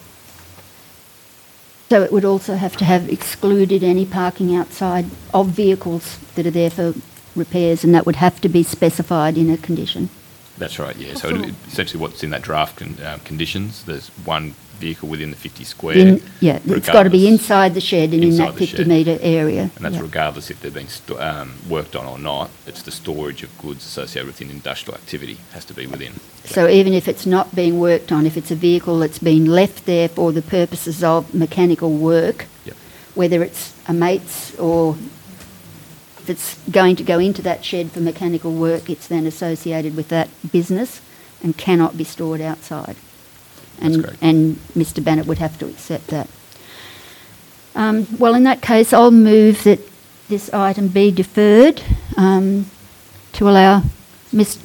So it would also have to have excluded any parking outside of vehicles that are there for repairs, and that would have to be specified in a condition. That's right, yeah. So it- essentially what's in that draft con- uh, conditions, there's one vehicle within the fifty square. In, yeah, it's got to be regardless- inside the shed and in inside that the fifty shed. metre area. And that's Yeah. regardless if they're being sto- um, worked on or not. It's the storage of goods associated with an industrial activity has to be within. So even if it's not being worked on, if it's a vehicle that's been left there for the purposes of mechanical work, Yep. whether it's a mate's or if it's going to go into that shed for mechanical work, it's then associated with that business and cannot be stored outside. That's And, correct. and Mister Bennett would have to accept that. Um, well, in that case, I'll move that this item be deferred um, to allow Mister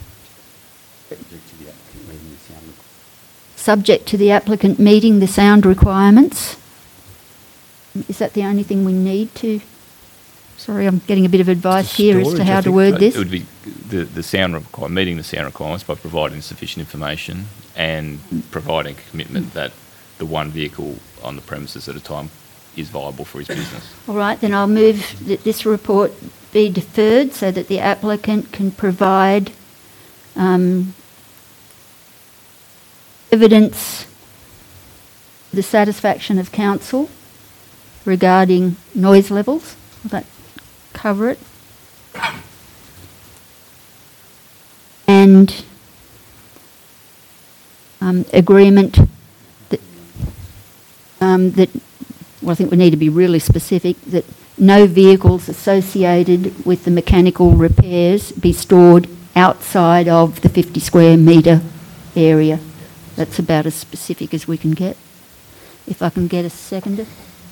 subject to the applicant meeting the sound requirements. Is that the only thing we need to? Sorry, I'm getting a bit of advice here as to storage, how I to think. word Uh, this. It would be the, the sound require, meeting the sound requirements by providing sufficient information and providing a commitment that the one vehicle on the premises at a time is viable for his business. All right, then I'll move that this report be deferred so that the applicant can provide um, evidence to the satisfaction of council regarding noise levels. Will that cover it? And um, agreement that, um, that, well, I think we need to be really specific, that no vehicles associated with the mechanical repairs be stored outside of the fifty square metre area. That's about as specific as we can get. If I can get a seconder.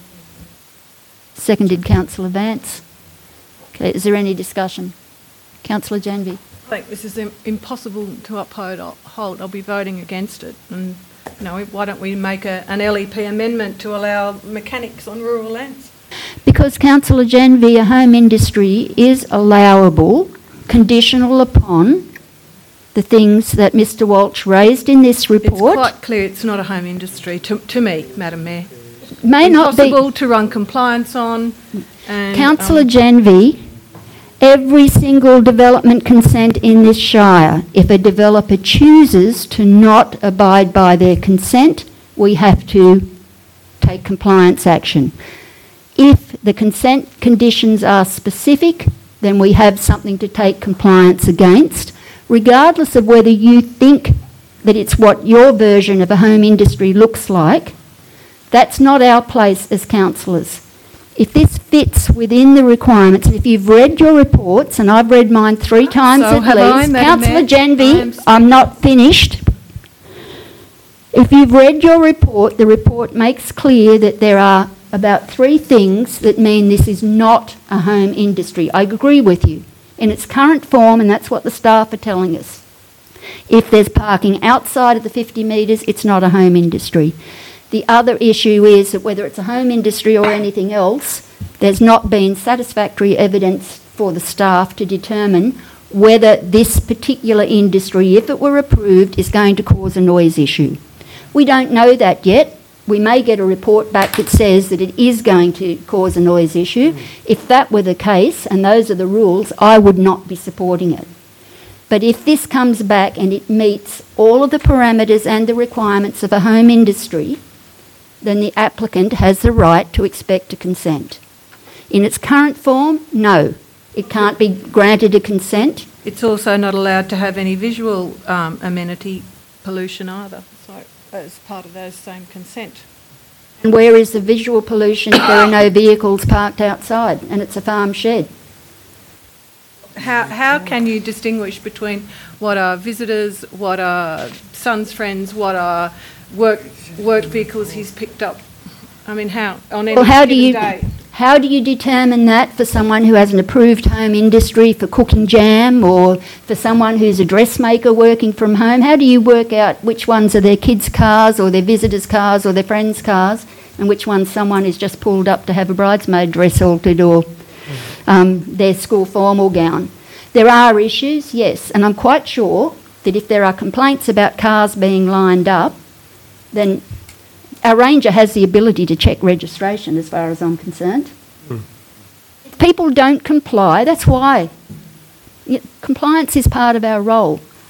Seconded, Councillor Vance. Okay, is there any discussion? Councillor Janvey. I think this is im- impossible to uphold. I'll, hold. I'll be voting against it. And you know, why don't we make a, an L E P amendment to allow mechanics on rural lands? Because, Councillor Janvey, a home industry is allowable, conditional upon the things that Mr Walsh raised in this It's report. quite clear it's not a home industry to, to me, Madam Mayor. May not be. Impossible to run compliance on. And, Councillor um, Janvey, every single development consent in this shire, if a developer chooses to not abide by their consent, we have to take compliance action. If the consent conditions are specific, then we have something to take compliance against, regardless of whether you think that it's what your version of a home industry looks like. That's not our place as councillors. If this fits within the requirements, and if you've read your reports, and I've read mine three times So at have I, least, Madam Councillor Mayor. Janvey, I'm s- I'm not finished. If you've read your report, the report makes clear that there are about three things that mean this is not a home industry. I agree with you in its current form, and that's what the staff are telling us. If there's parking outside of the fifty metres, it's not a home industry. The other issue is that whether it's a home industry or anything else, there's not been satisfactory evidence for the staff to determine whether this particular industry, if it were approved, is going to cause a noise issue. We don't know that yet. We may get a report back that says that it is going to cause a noise issue. If that were the case, and those are the rules, I would not be supporting it. But if this comes back and it meets all of the parameters and the requirements of a home industry, then the applicant has the right to expect a consent. In its current form, no. It can't be granted a consent. It's also not allowed to have any visual um, amenity pollution either, so as part of those same consent. And where is the visual pollution if there are no vehicles parked outside and it's a farm shed? How, how can you distinguish between what are visitors, what are son's friends, what are work work vehicles he's picked up? I mean, how on any Well, how do given you day? how do you determine that for someone who has an approved home industry for cooking jam, or for someone who's a dressmaker working from home? How do you work out which ones are their kids' cars or their visitors' cars or their friends' cars, and which ones someone is just pulled up to have a bridesmaid dress altered or um, their school formal gown? There are issues, yes, and I'm quite sure that if there are complaints about cars being lined up, then our ranger has the ability to check registration as far as I'm concerned. Mm. If people don't comply, that's why. Yeah, compliance is part of our role.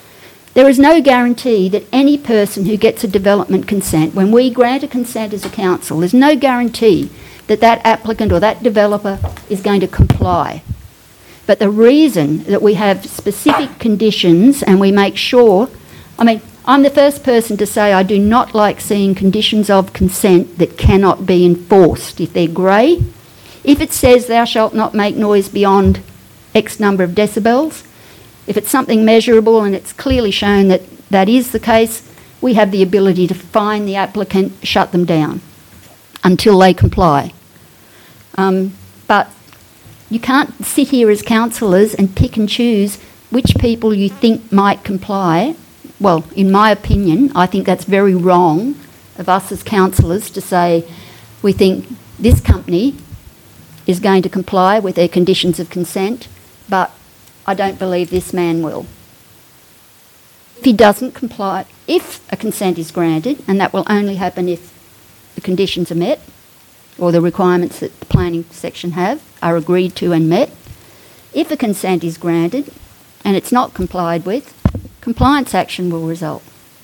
There is no guarantee that any person who gets a development consent, when we grant a consent as a council, there's no guarantee that that applicant or that developer is going to comply. But the reason that we have specific conditions and we make sure, I mean, I'm the first person to say I do not like seeing conditions of consent that cannot be enforced. If they're grey, if it says thou shalt not make noise beyond X number of decibels, if it's something measurable and it's clearly shown that that is the case, we have the ability to fine the applicant, shut them down until they comply. Um, but you can't sit here as councillors and pick and choose which people you think might comply. Well, in my opinion, I think that's very wrong of us as councillors to say we think this company is going to comply with their conditions of consent, but I don't believe this man will. If he doesn't comply, if a consent is granted, and that will only happen if the conditions are met, or the requirements that the planning section have are agreed to and met, if a consent is granted and it's not complied with, compliance action will result.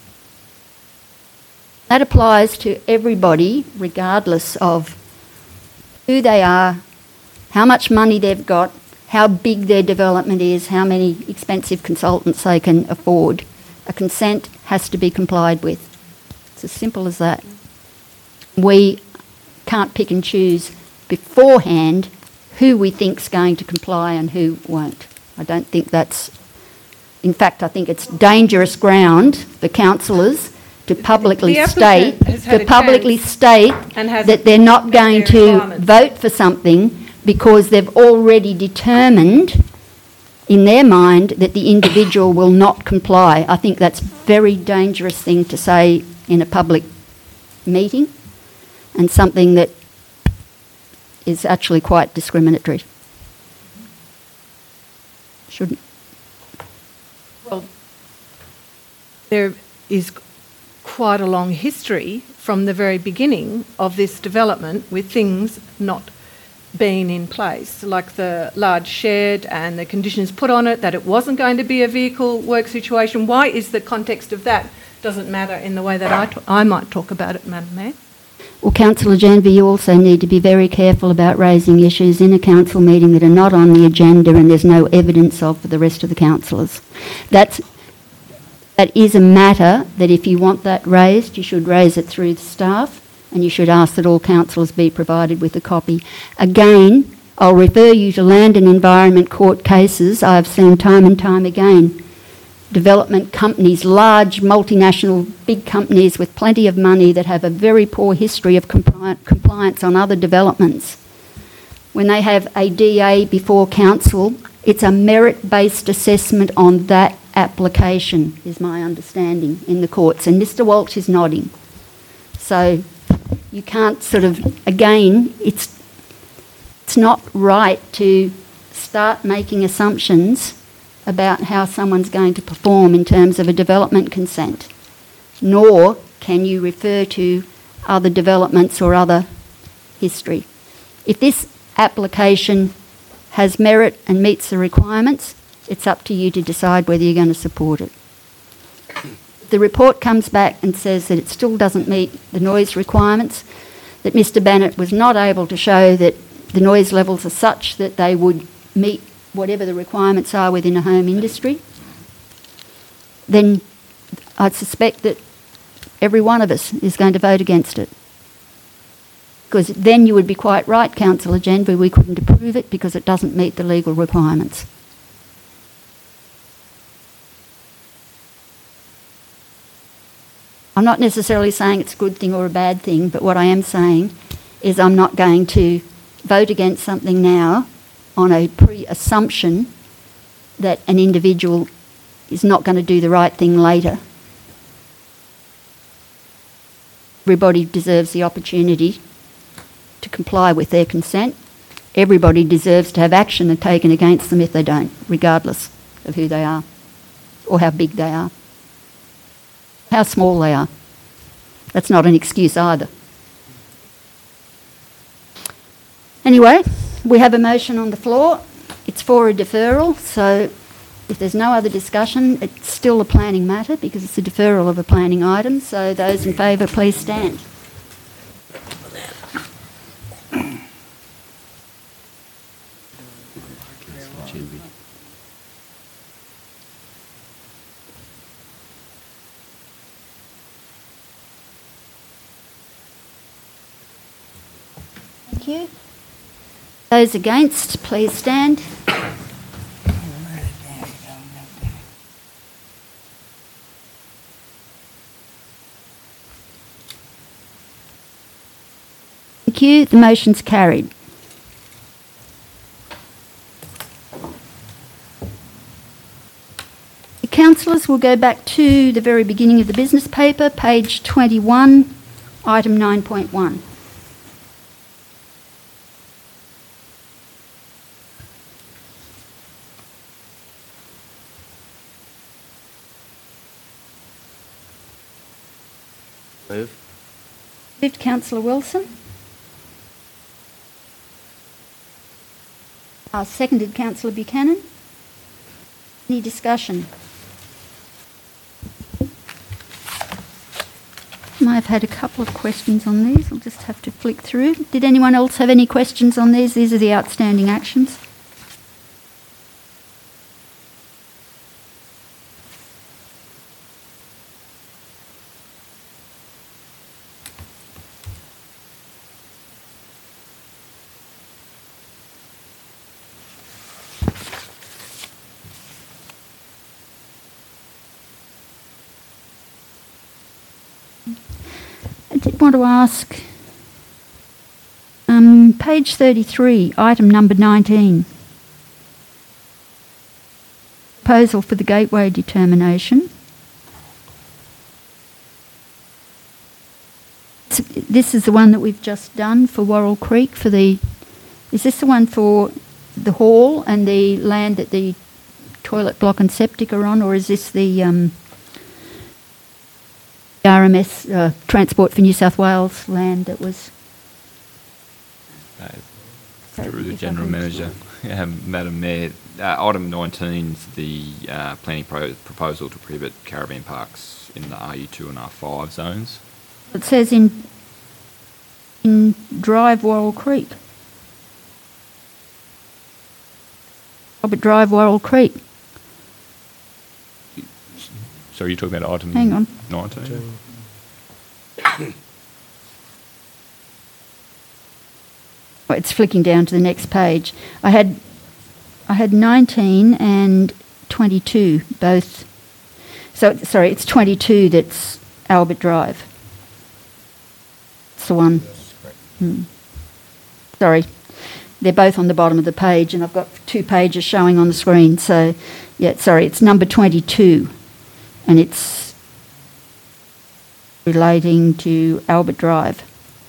That applies to everybody, regardless of who they are, how much money they've got, how big their development is, how many expensive consultants they can afford. A consent has to be complied with. It's as simple as that. We can't pick and choose beforehand who we think's going to comply and who won't. I don't think that's... In fact, I think it's dangerous ground for councillors to publicly The state applicant has had to a publicly chance state and hasn't that they're not met going their to requirements. vote for something because they've already determined in their mind that the individual will not comply. I think that's a very dangerous thing to say in a public meeting, and something that is actually quite discriminatory. Shouldn't. Well, there is quite a long history from the very beginning of this development with things not being in place, like the large shed and the conditions put on it that it wasn't going to be a vehicle work situation. Why is the context of that doesn't matter in the way that I, t- I might talk about it, Madam Mayor? Well, Councillor Janvey, you also need to be very careful about raising issues in a council meeting that are not on the agenda and there's no evidence of for the rest of the councillors. That's, that is a matter that if you want that raised, you should raise it through the staff, and you should ask that all councillors be provided with a copy. Again, I'll refer you to Land and Environment Court cases I've seen time and time again. Development companies, large multinational big companies with plenty of money that have a very poor history of compli- compliance on other developments. When they have a D A before council, it's a merit-based assessment on that application, is my understanding in the courts. And Mr Walsh is nodding. So you can't sort of, again, it's, it's not right to start making assumptions about how someone's going to perform in terms of a development consent, nor can you refer to other developments or other history. If this application has merit and meets the requirements, it's up to you to decide whether you're going to support it. The report comes back and says that it still doesn't meet the noise requirements, that Mr Bannett was not able to show that the noise levels are such that they would meet whatever the requirements are within a home industry, then I suspect that every one of us is going to vote against it. Because then you would be quite right, Councillor Janvey, we couldn't approve it because it doesn't meet the legal requirements. I'm not necessarily saying it's a good thing or a bad thing, but what I am saying is I'm not going to vote against something now on a pre-assumption that an individual is not going to do the right thing later. Everybody deserves the opportunity to comply with their consent. Everybody deserves to have action taken against them if they don't, regardless of who they are or how big they are, how small they are. That's not an excuse either. Anyway, we have a motion on the floor. It's for a deferral, so If there's no other discussion, it's still a planning matter because it's a deferral of a planning item. So those in favour, please stand. Thank you. Those against, please stand. Thank you. The motion's carried. The councillors will go back to the very beginning of the business paper, page twenty-one, item nine point one. Move. Moved, Councillor Wilson. Uh, seconded, Councillor Buchanan. Any discussion? I've had a couple of questions on these. I'll just have to flick through. Did anyone else have any questions on these? These are the outstanding actions. I did want to ask, um, page thirty-three, item number nineteen. Proposal for the gateway determination. So this is the one that we've just done for Worrell Creek for the, is this the one for the hall and the land that the toilet block and septic are on, or is this the um, R M S, uh, Transport for New South Wales land that was... Uh, through the General Manager. Um, Madam Mayor, uh, item nineteen is the uh, planning pro proposal to prohibit caravan parks in the R U two and R five zones. It says in, in Drive Worrell Creek. Robert Drive Worrell Creek. So you're talking about item Hang on. nineteen? Well, it's flicking down to the next page. I had, I had nineteen and twenty-two both. So sorry, it's twenty-two that's Albert Drive. It's the one. Hmm. Sorry, they're both on the bottom of the page, and I've got two pages showing on the screen. So, yeah, sorry, it's number twenty-two, and it's relating to Albert Drive.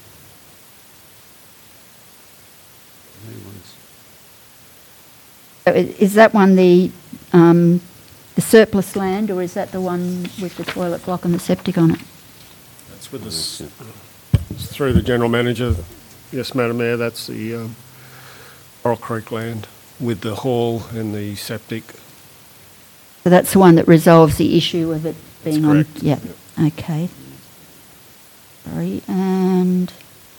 So is that one the um, the surplus land, or is that the one with the toilet block and the septic on it? That's with this, it's through the General Manager. Yes, Madam Mayor, that's the um, Worrell Creek land with the hall and the septic. So that's the one that resolves the issue of it being on... correct. Yeah, okay. Sorry, and...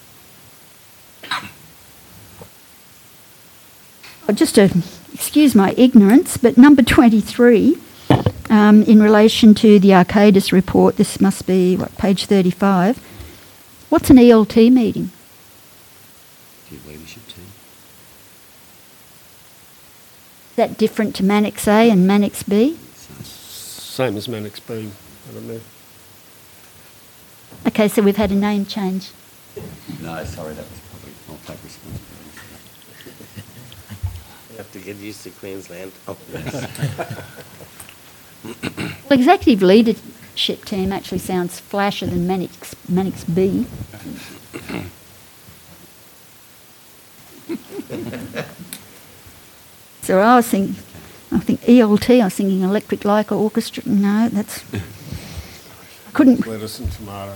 Oh, just to excuse my ignorance, but number twenty-three, um, in relation to the Arcadis report, this must be, what, page thirty-five. What's an E L T meeting? Leadership team. Is that different to Mannix A and Mannix B? Same as Mannix B, Madam Mayor. Okay, so we've had a name change. No, sorry, that was probably, I'll take responsibility. Have to get used to Queensland. Oh. Well, executive leadership team actually sounds flasher than Mannix, Mannix B. So I was thinking, I think E L T, I was thinking Electric Light Orchestra. No, that's... Couldn't... Lettuce and tomato.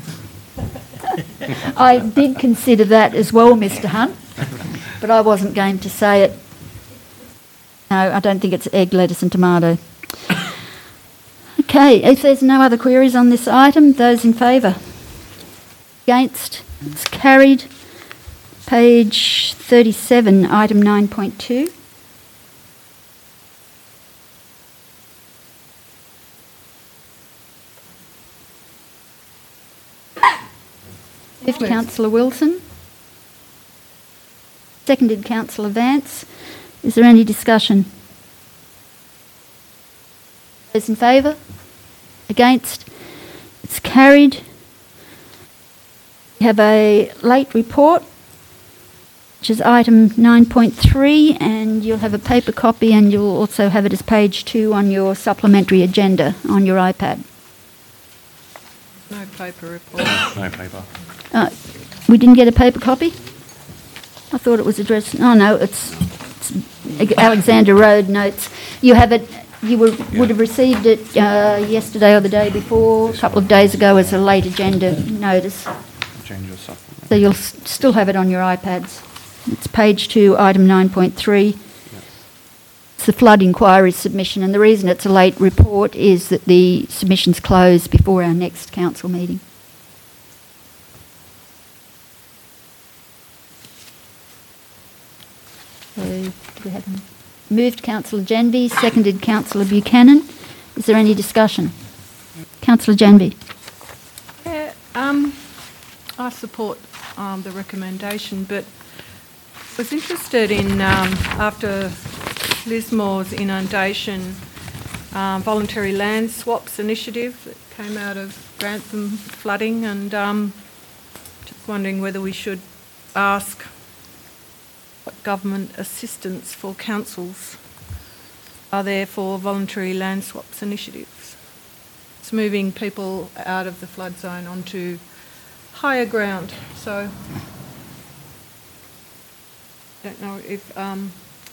I did consider that as well, Mister Hunt, but I wasn't going to say it No, I don't think it's egg, lettuce and tomato. Okay, if there's no other queries on this item, those in favour? Against? It's carried. Page thirty-seven, item nine point two. Moved Councillor Wilson. Seconded Councillor Vance. Is there any discussion? Those in favour? Against? It's carried. We have a late report, which is item nine point three, and you'll have a paper copy and you'll also have it as page two on your supplementary agenda on your iPad. No paper report. No paper. Uh, we didn't get a paper copy? I thought it was addressed. Oh no, it's, it's Alexander Road notes. You have it. You were, yeah. would have received it uh, yesterday or the day before, a couple of days ago, as a late agenda notice. Change your supplement. So you'll s- still have it on your iPads. It's page two, item nine point three. Yeah. It's the flood inquiry submission, and the reason it's a late report is that the submission's closed before our next council meeting. So, do we have them? Moved Councillor Janby, seconded Councillor Buchanan. Is there any discussion? Councillor Janby. Yeah, um, I support um, the recommendation, but I was interested in, um, after Lismore's inundation, um, voluntary land swaps initiative that came out of Grantham flooding, and um, just wondering whether we should ask what government assistance for councils are there for voluntary land swaps initiatives. It's moving people out of the flood zone onto higher ground. So I don't know if... Um,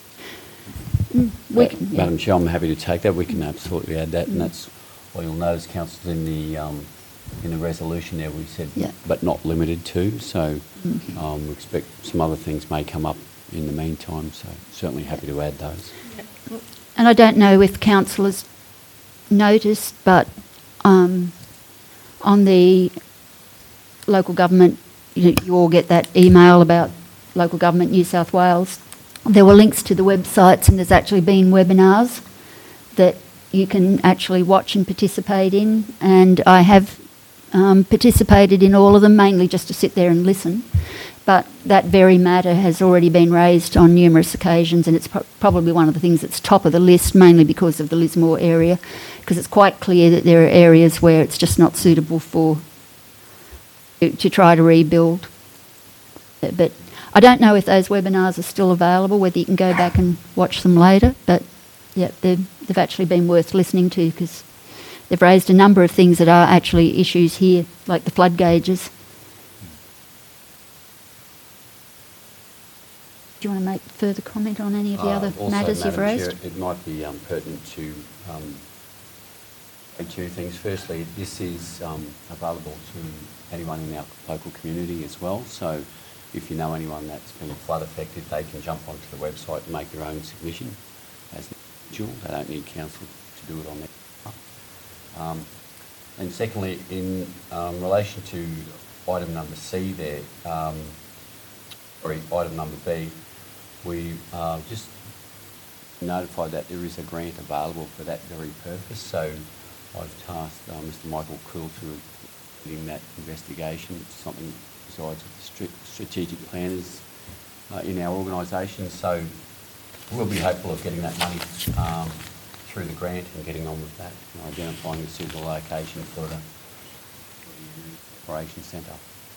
we can, yeah. Madam Chair, I'm happy to take that. We can absolutely add that, and that's what you'll notice, councillors, in the um, in the resolution there we said, yeah. but not limited to. So mm-hmm. um, we expect some other things may come up in the meantime, so certainly happy to add those. And I don't know if councillors noticed, but um, on the local government, you, you all get that email about local government New South Wales. There were links to the websites, and there's actually been webinars that you can actually watch and participate in, and I have um, participated in all of them, mainly just to sit there and listen. But that very matter has already been raised on numerous occasions, and it's pro- probably one of the things that's top of the list, mainly because of the Lismore area, because it's quite clear that there are areas where it's just not suitable for to, to try to rebuild. But I don't know if those webinars are still available, whether you can go back and watch them later, but yeah, they've, they've actually been worth listening to, because they've raised a number of things that are actually issues here, like the flood gauges. Do you want to make further comment on any of the Uh, other also, matters you've Madam raised? Chair, it might be um, pertinent to um, say two things. Firstly, this is um, available to anyone in our local community as well. So if you know anyone that's been flood affected, they can jump onto the website and make their own submission as an individual. They don't need council to do it on their behalf. Um, and secondly, in um, relation to item number C there, um, sorry, item number B, we uh, just notified that there is a grant available for that very purpose. So I've tasked uh, Mister Michael Cool to leading that investigation. It's something besides the stri- strategic planners uh, in our organisation. So we'll be hopeful of getting that money um, through the grant and getting on with that and identifying a suitable location for the operations centre.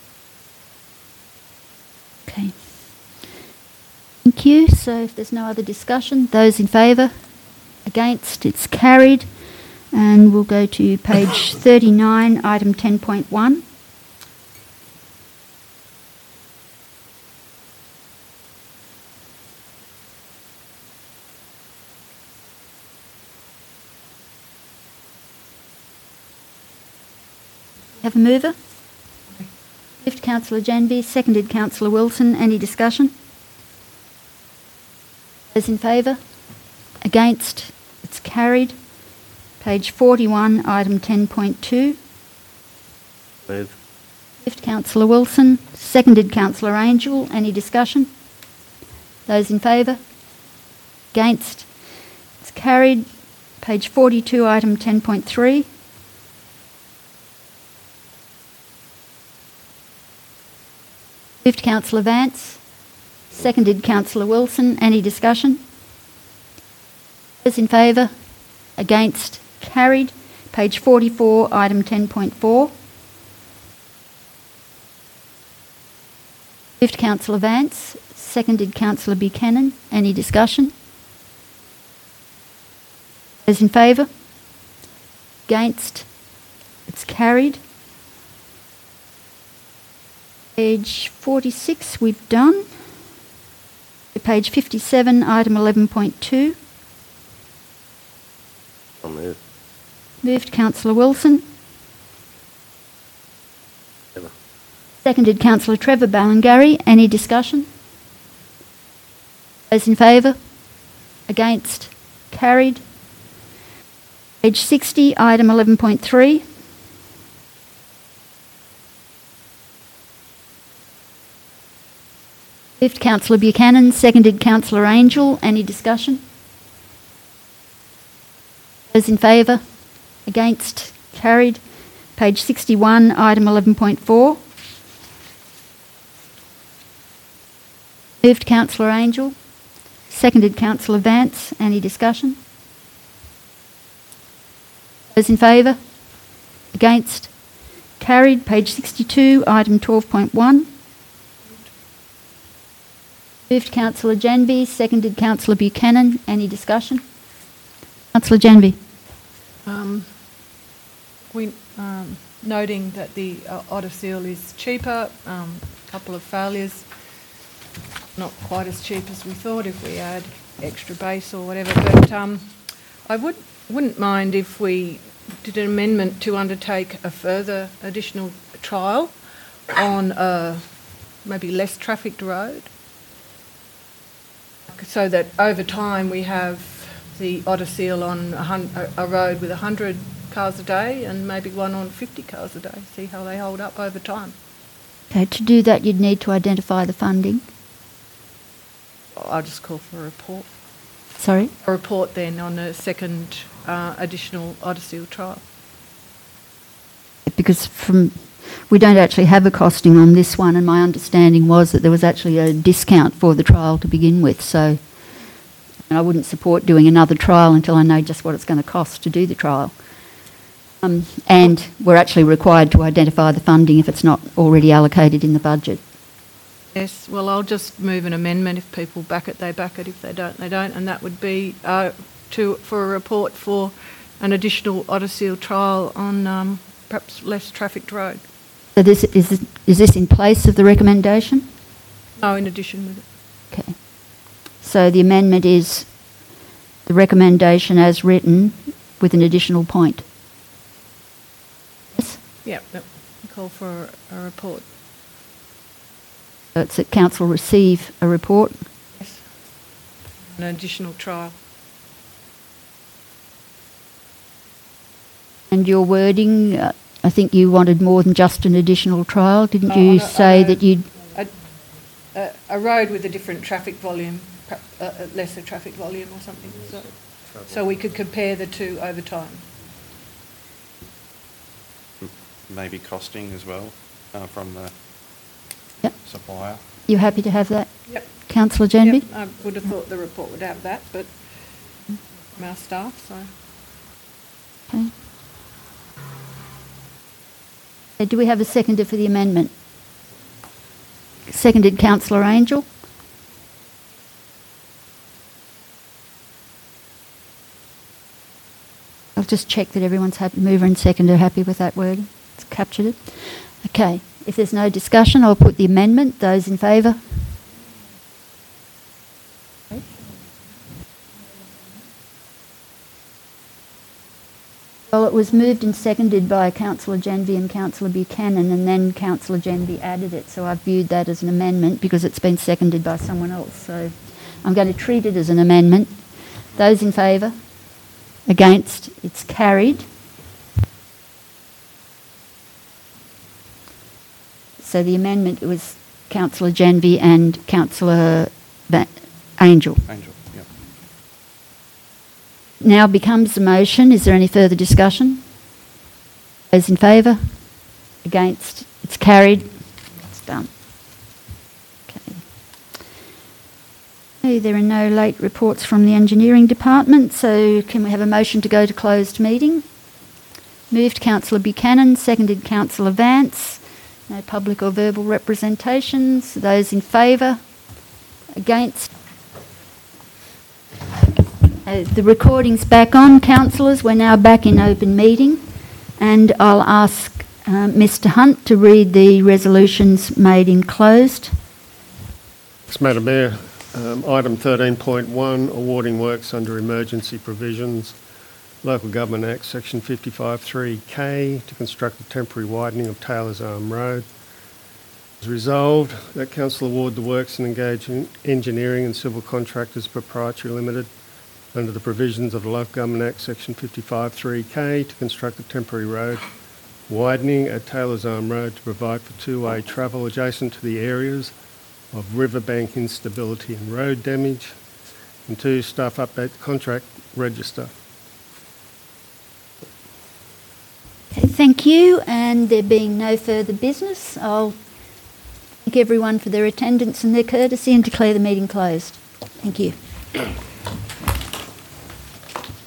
Okay. Thank you. So if there's no other discussion, those in favour? Against? It's carried. And we'll go to page thirty-nine, item ten point one. Have a mover? Moved Councillor Janby, seconded Councillor Wilson. Any discussion? Those in favour? Against? It's carried. Page forty-one, item ten point two. Move. Moved Councillor Wilson, seconded Councillor Angel. Any discussion? Those in favour? Against? It's carried. Page forty-two, item ten point three. Moved Councillor Vance, seconded Councillor Wilson. Any discussion? Those in favour? Against? Carried. Page forty-four, item ten point four. Moved Councillor Vance, seconded Councillor Buchanan. Any discussion? Those in favour? Against? It's carried. Page forty-six we've done. Page fifty-seven, item eleven point two. I'll move. Moved Councillor Wilson. Trevor. Seconded Councillor Trevor Ballingarry. Any discussion? Those in favour? Against? Carried. Page sixty, item eleven point three. Moved Councillor Buchanan, seconded Councillor Angel. Any discussion? Those in favour? Against? Carried. Page sixty-one, item eleven point four. Moved Councillor Angel, seconded Councillor Vance. Any discussion? Those in favour? Against? Carried. Page sixty-two, item twelve point one. Moved Councillor Janby, seconded Councillor Buchanan. Any discussion? Councillor Janby. Um, we, um, noting that the uh, otter seal is cheaper, um, a couple of failures, not quite as cheap as we thought if we add extra base or whatever, but um, I would, wouldn't mind if we did an amendment to undertake a further additional trial on a maybe less trafficked road, so that over time we have the otter seal on a, hun- a road with one hundred cars a day and maybe one on fifty cars a day, see how they hold up over time. Okay, to do that you'd need to identify the funding. I'll just call for a report. Sorry? A report then on a second uh, additional otter seal trial. Because from we don't actually have a costing on this one, and my understanding was that there was actually a discount for the trial to begin with, so and I wouldn't support doing another trial until I know just what it's going to cost to do the trial. Um, and we're actually required to identify the funding if it's not already allocated in the budget. Yes, well, I'll just move an amendment. If people back it, they back it. If they don't, they don't. And that would be uh, to for a report for an additional otter seal trial on um, perhaps less trafficked road. So this is is this in place of the recommendation? No, in addition with it. Okay. So the amendment is the recommendation as written with an additional point. Yes? Yeah, yep. Call for a, a report. So it's that council receive a report. Yes. An additional trial. And your wording, uh, I think you wanted more than just an additional trial, didn't Oh, you on a- say on a- that you'd... A, a, a road with a different traffic volume, perhaps a, a lesser traffic volume or something. So, so we could compare the two over time. Maybe costing as well uh, from the Yep. supplier. You happy to have that? Yep. Councillor Janby? Yep, I would have thought the report would have that, but from our staff, so. Okay. Uh, do we have a seconder for the amendment? Seconded Councillor Angel. I'll just check that everyone's happy, mover and seconder happy with that word. It's captured it. Okay, if there's no discussion, I'll put the amendment. Those in favour? Well, it was moved and seconded by Councillor Janby and Councillor Buchanan, and then Councillor Janby added it, so I've viewed that as an amendment because it's been seconded by someone else. So I'm going to treat it as an amendment. Those in favour? Against? It's carried. So the amendment was Councillor Janvey and Councillor ba- Angel. Angel, yep. Now becomes the motion. Is there any further discussion? Those in favour? Against? It's carried. It's done. Okay. Okay, there are no late reports from the engineering department, so can we have a motion to go to closed meeting? Moved Councillor Buchanan, seconded Councillor Vance. No public or verbal representations. Those in favour? Against? Uh, the recording's back on, councillors. We're now back in open meeting, and I'll ask uh, Mr Hunt to read the resolutions made in closed. Thanks, Madam Mayor. Um, item thirteen point one, awarding works under emergency provisions, Local Government Act, Section fifty-five three K, to construct a temporary widening of Taylor's Arm Road. It is resolved that Council award the works and engage in Engineering and Civil Contractors Proprietary Limited under the provisions of the Local Government Act, Section fifty-five three K, to construct a temporary road widening at Taylor's Arm Road to provide for two-way travel adjacent to the areas of riverbank instability and road damage, and two, staff update the contract register. Okay, thank you, and there being no further business, I'll thank everyone for their attendance and their courtesy and declare the meeting closed. Thank you.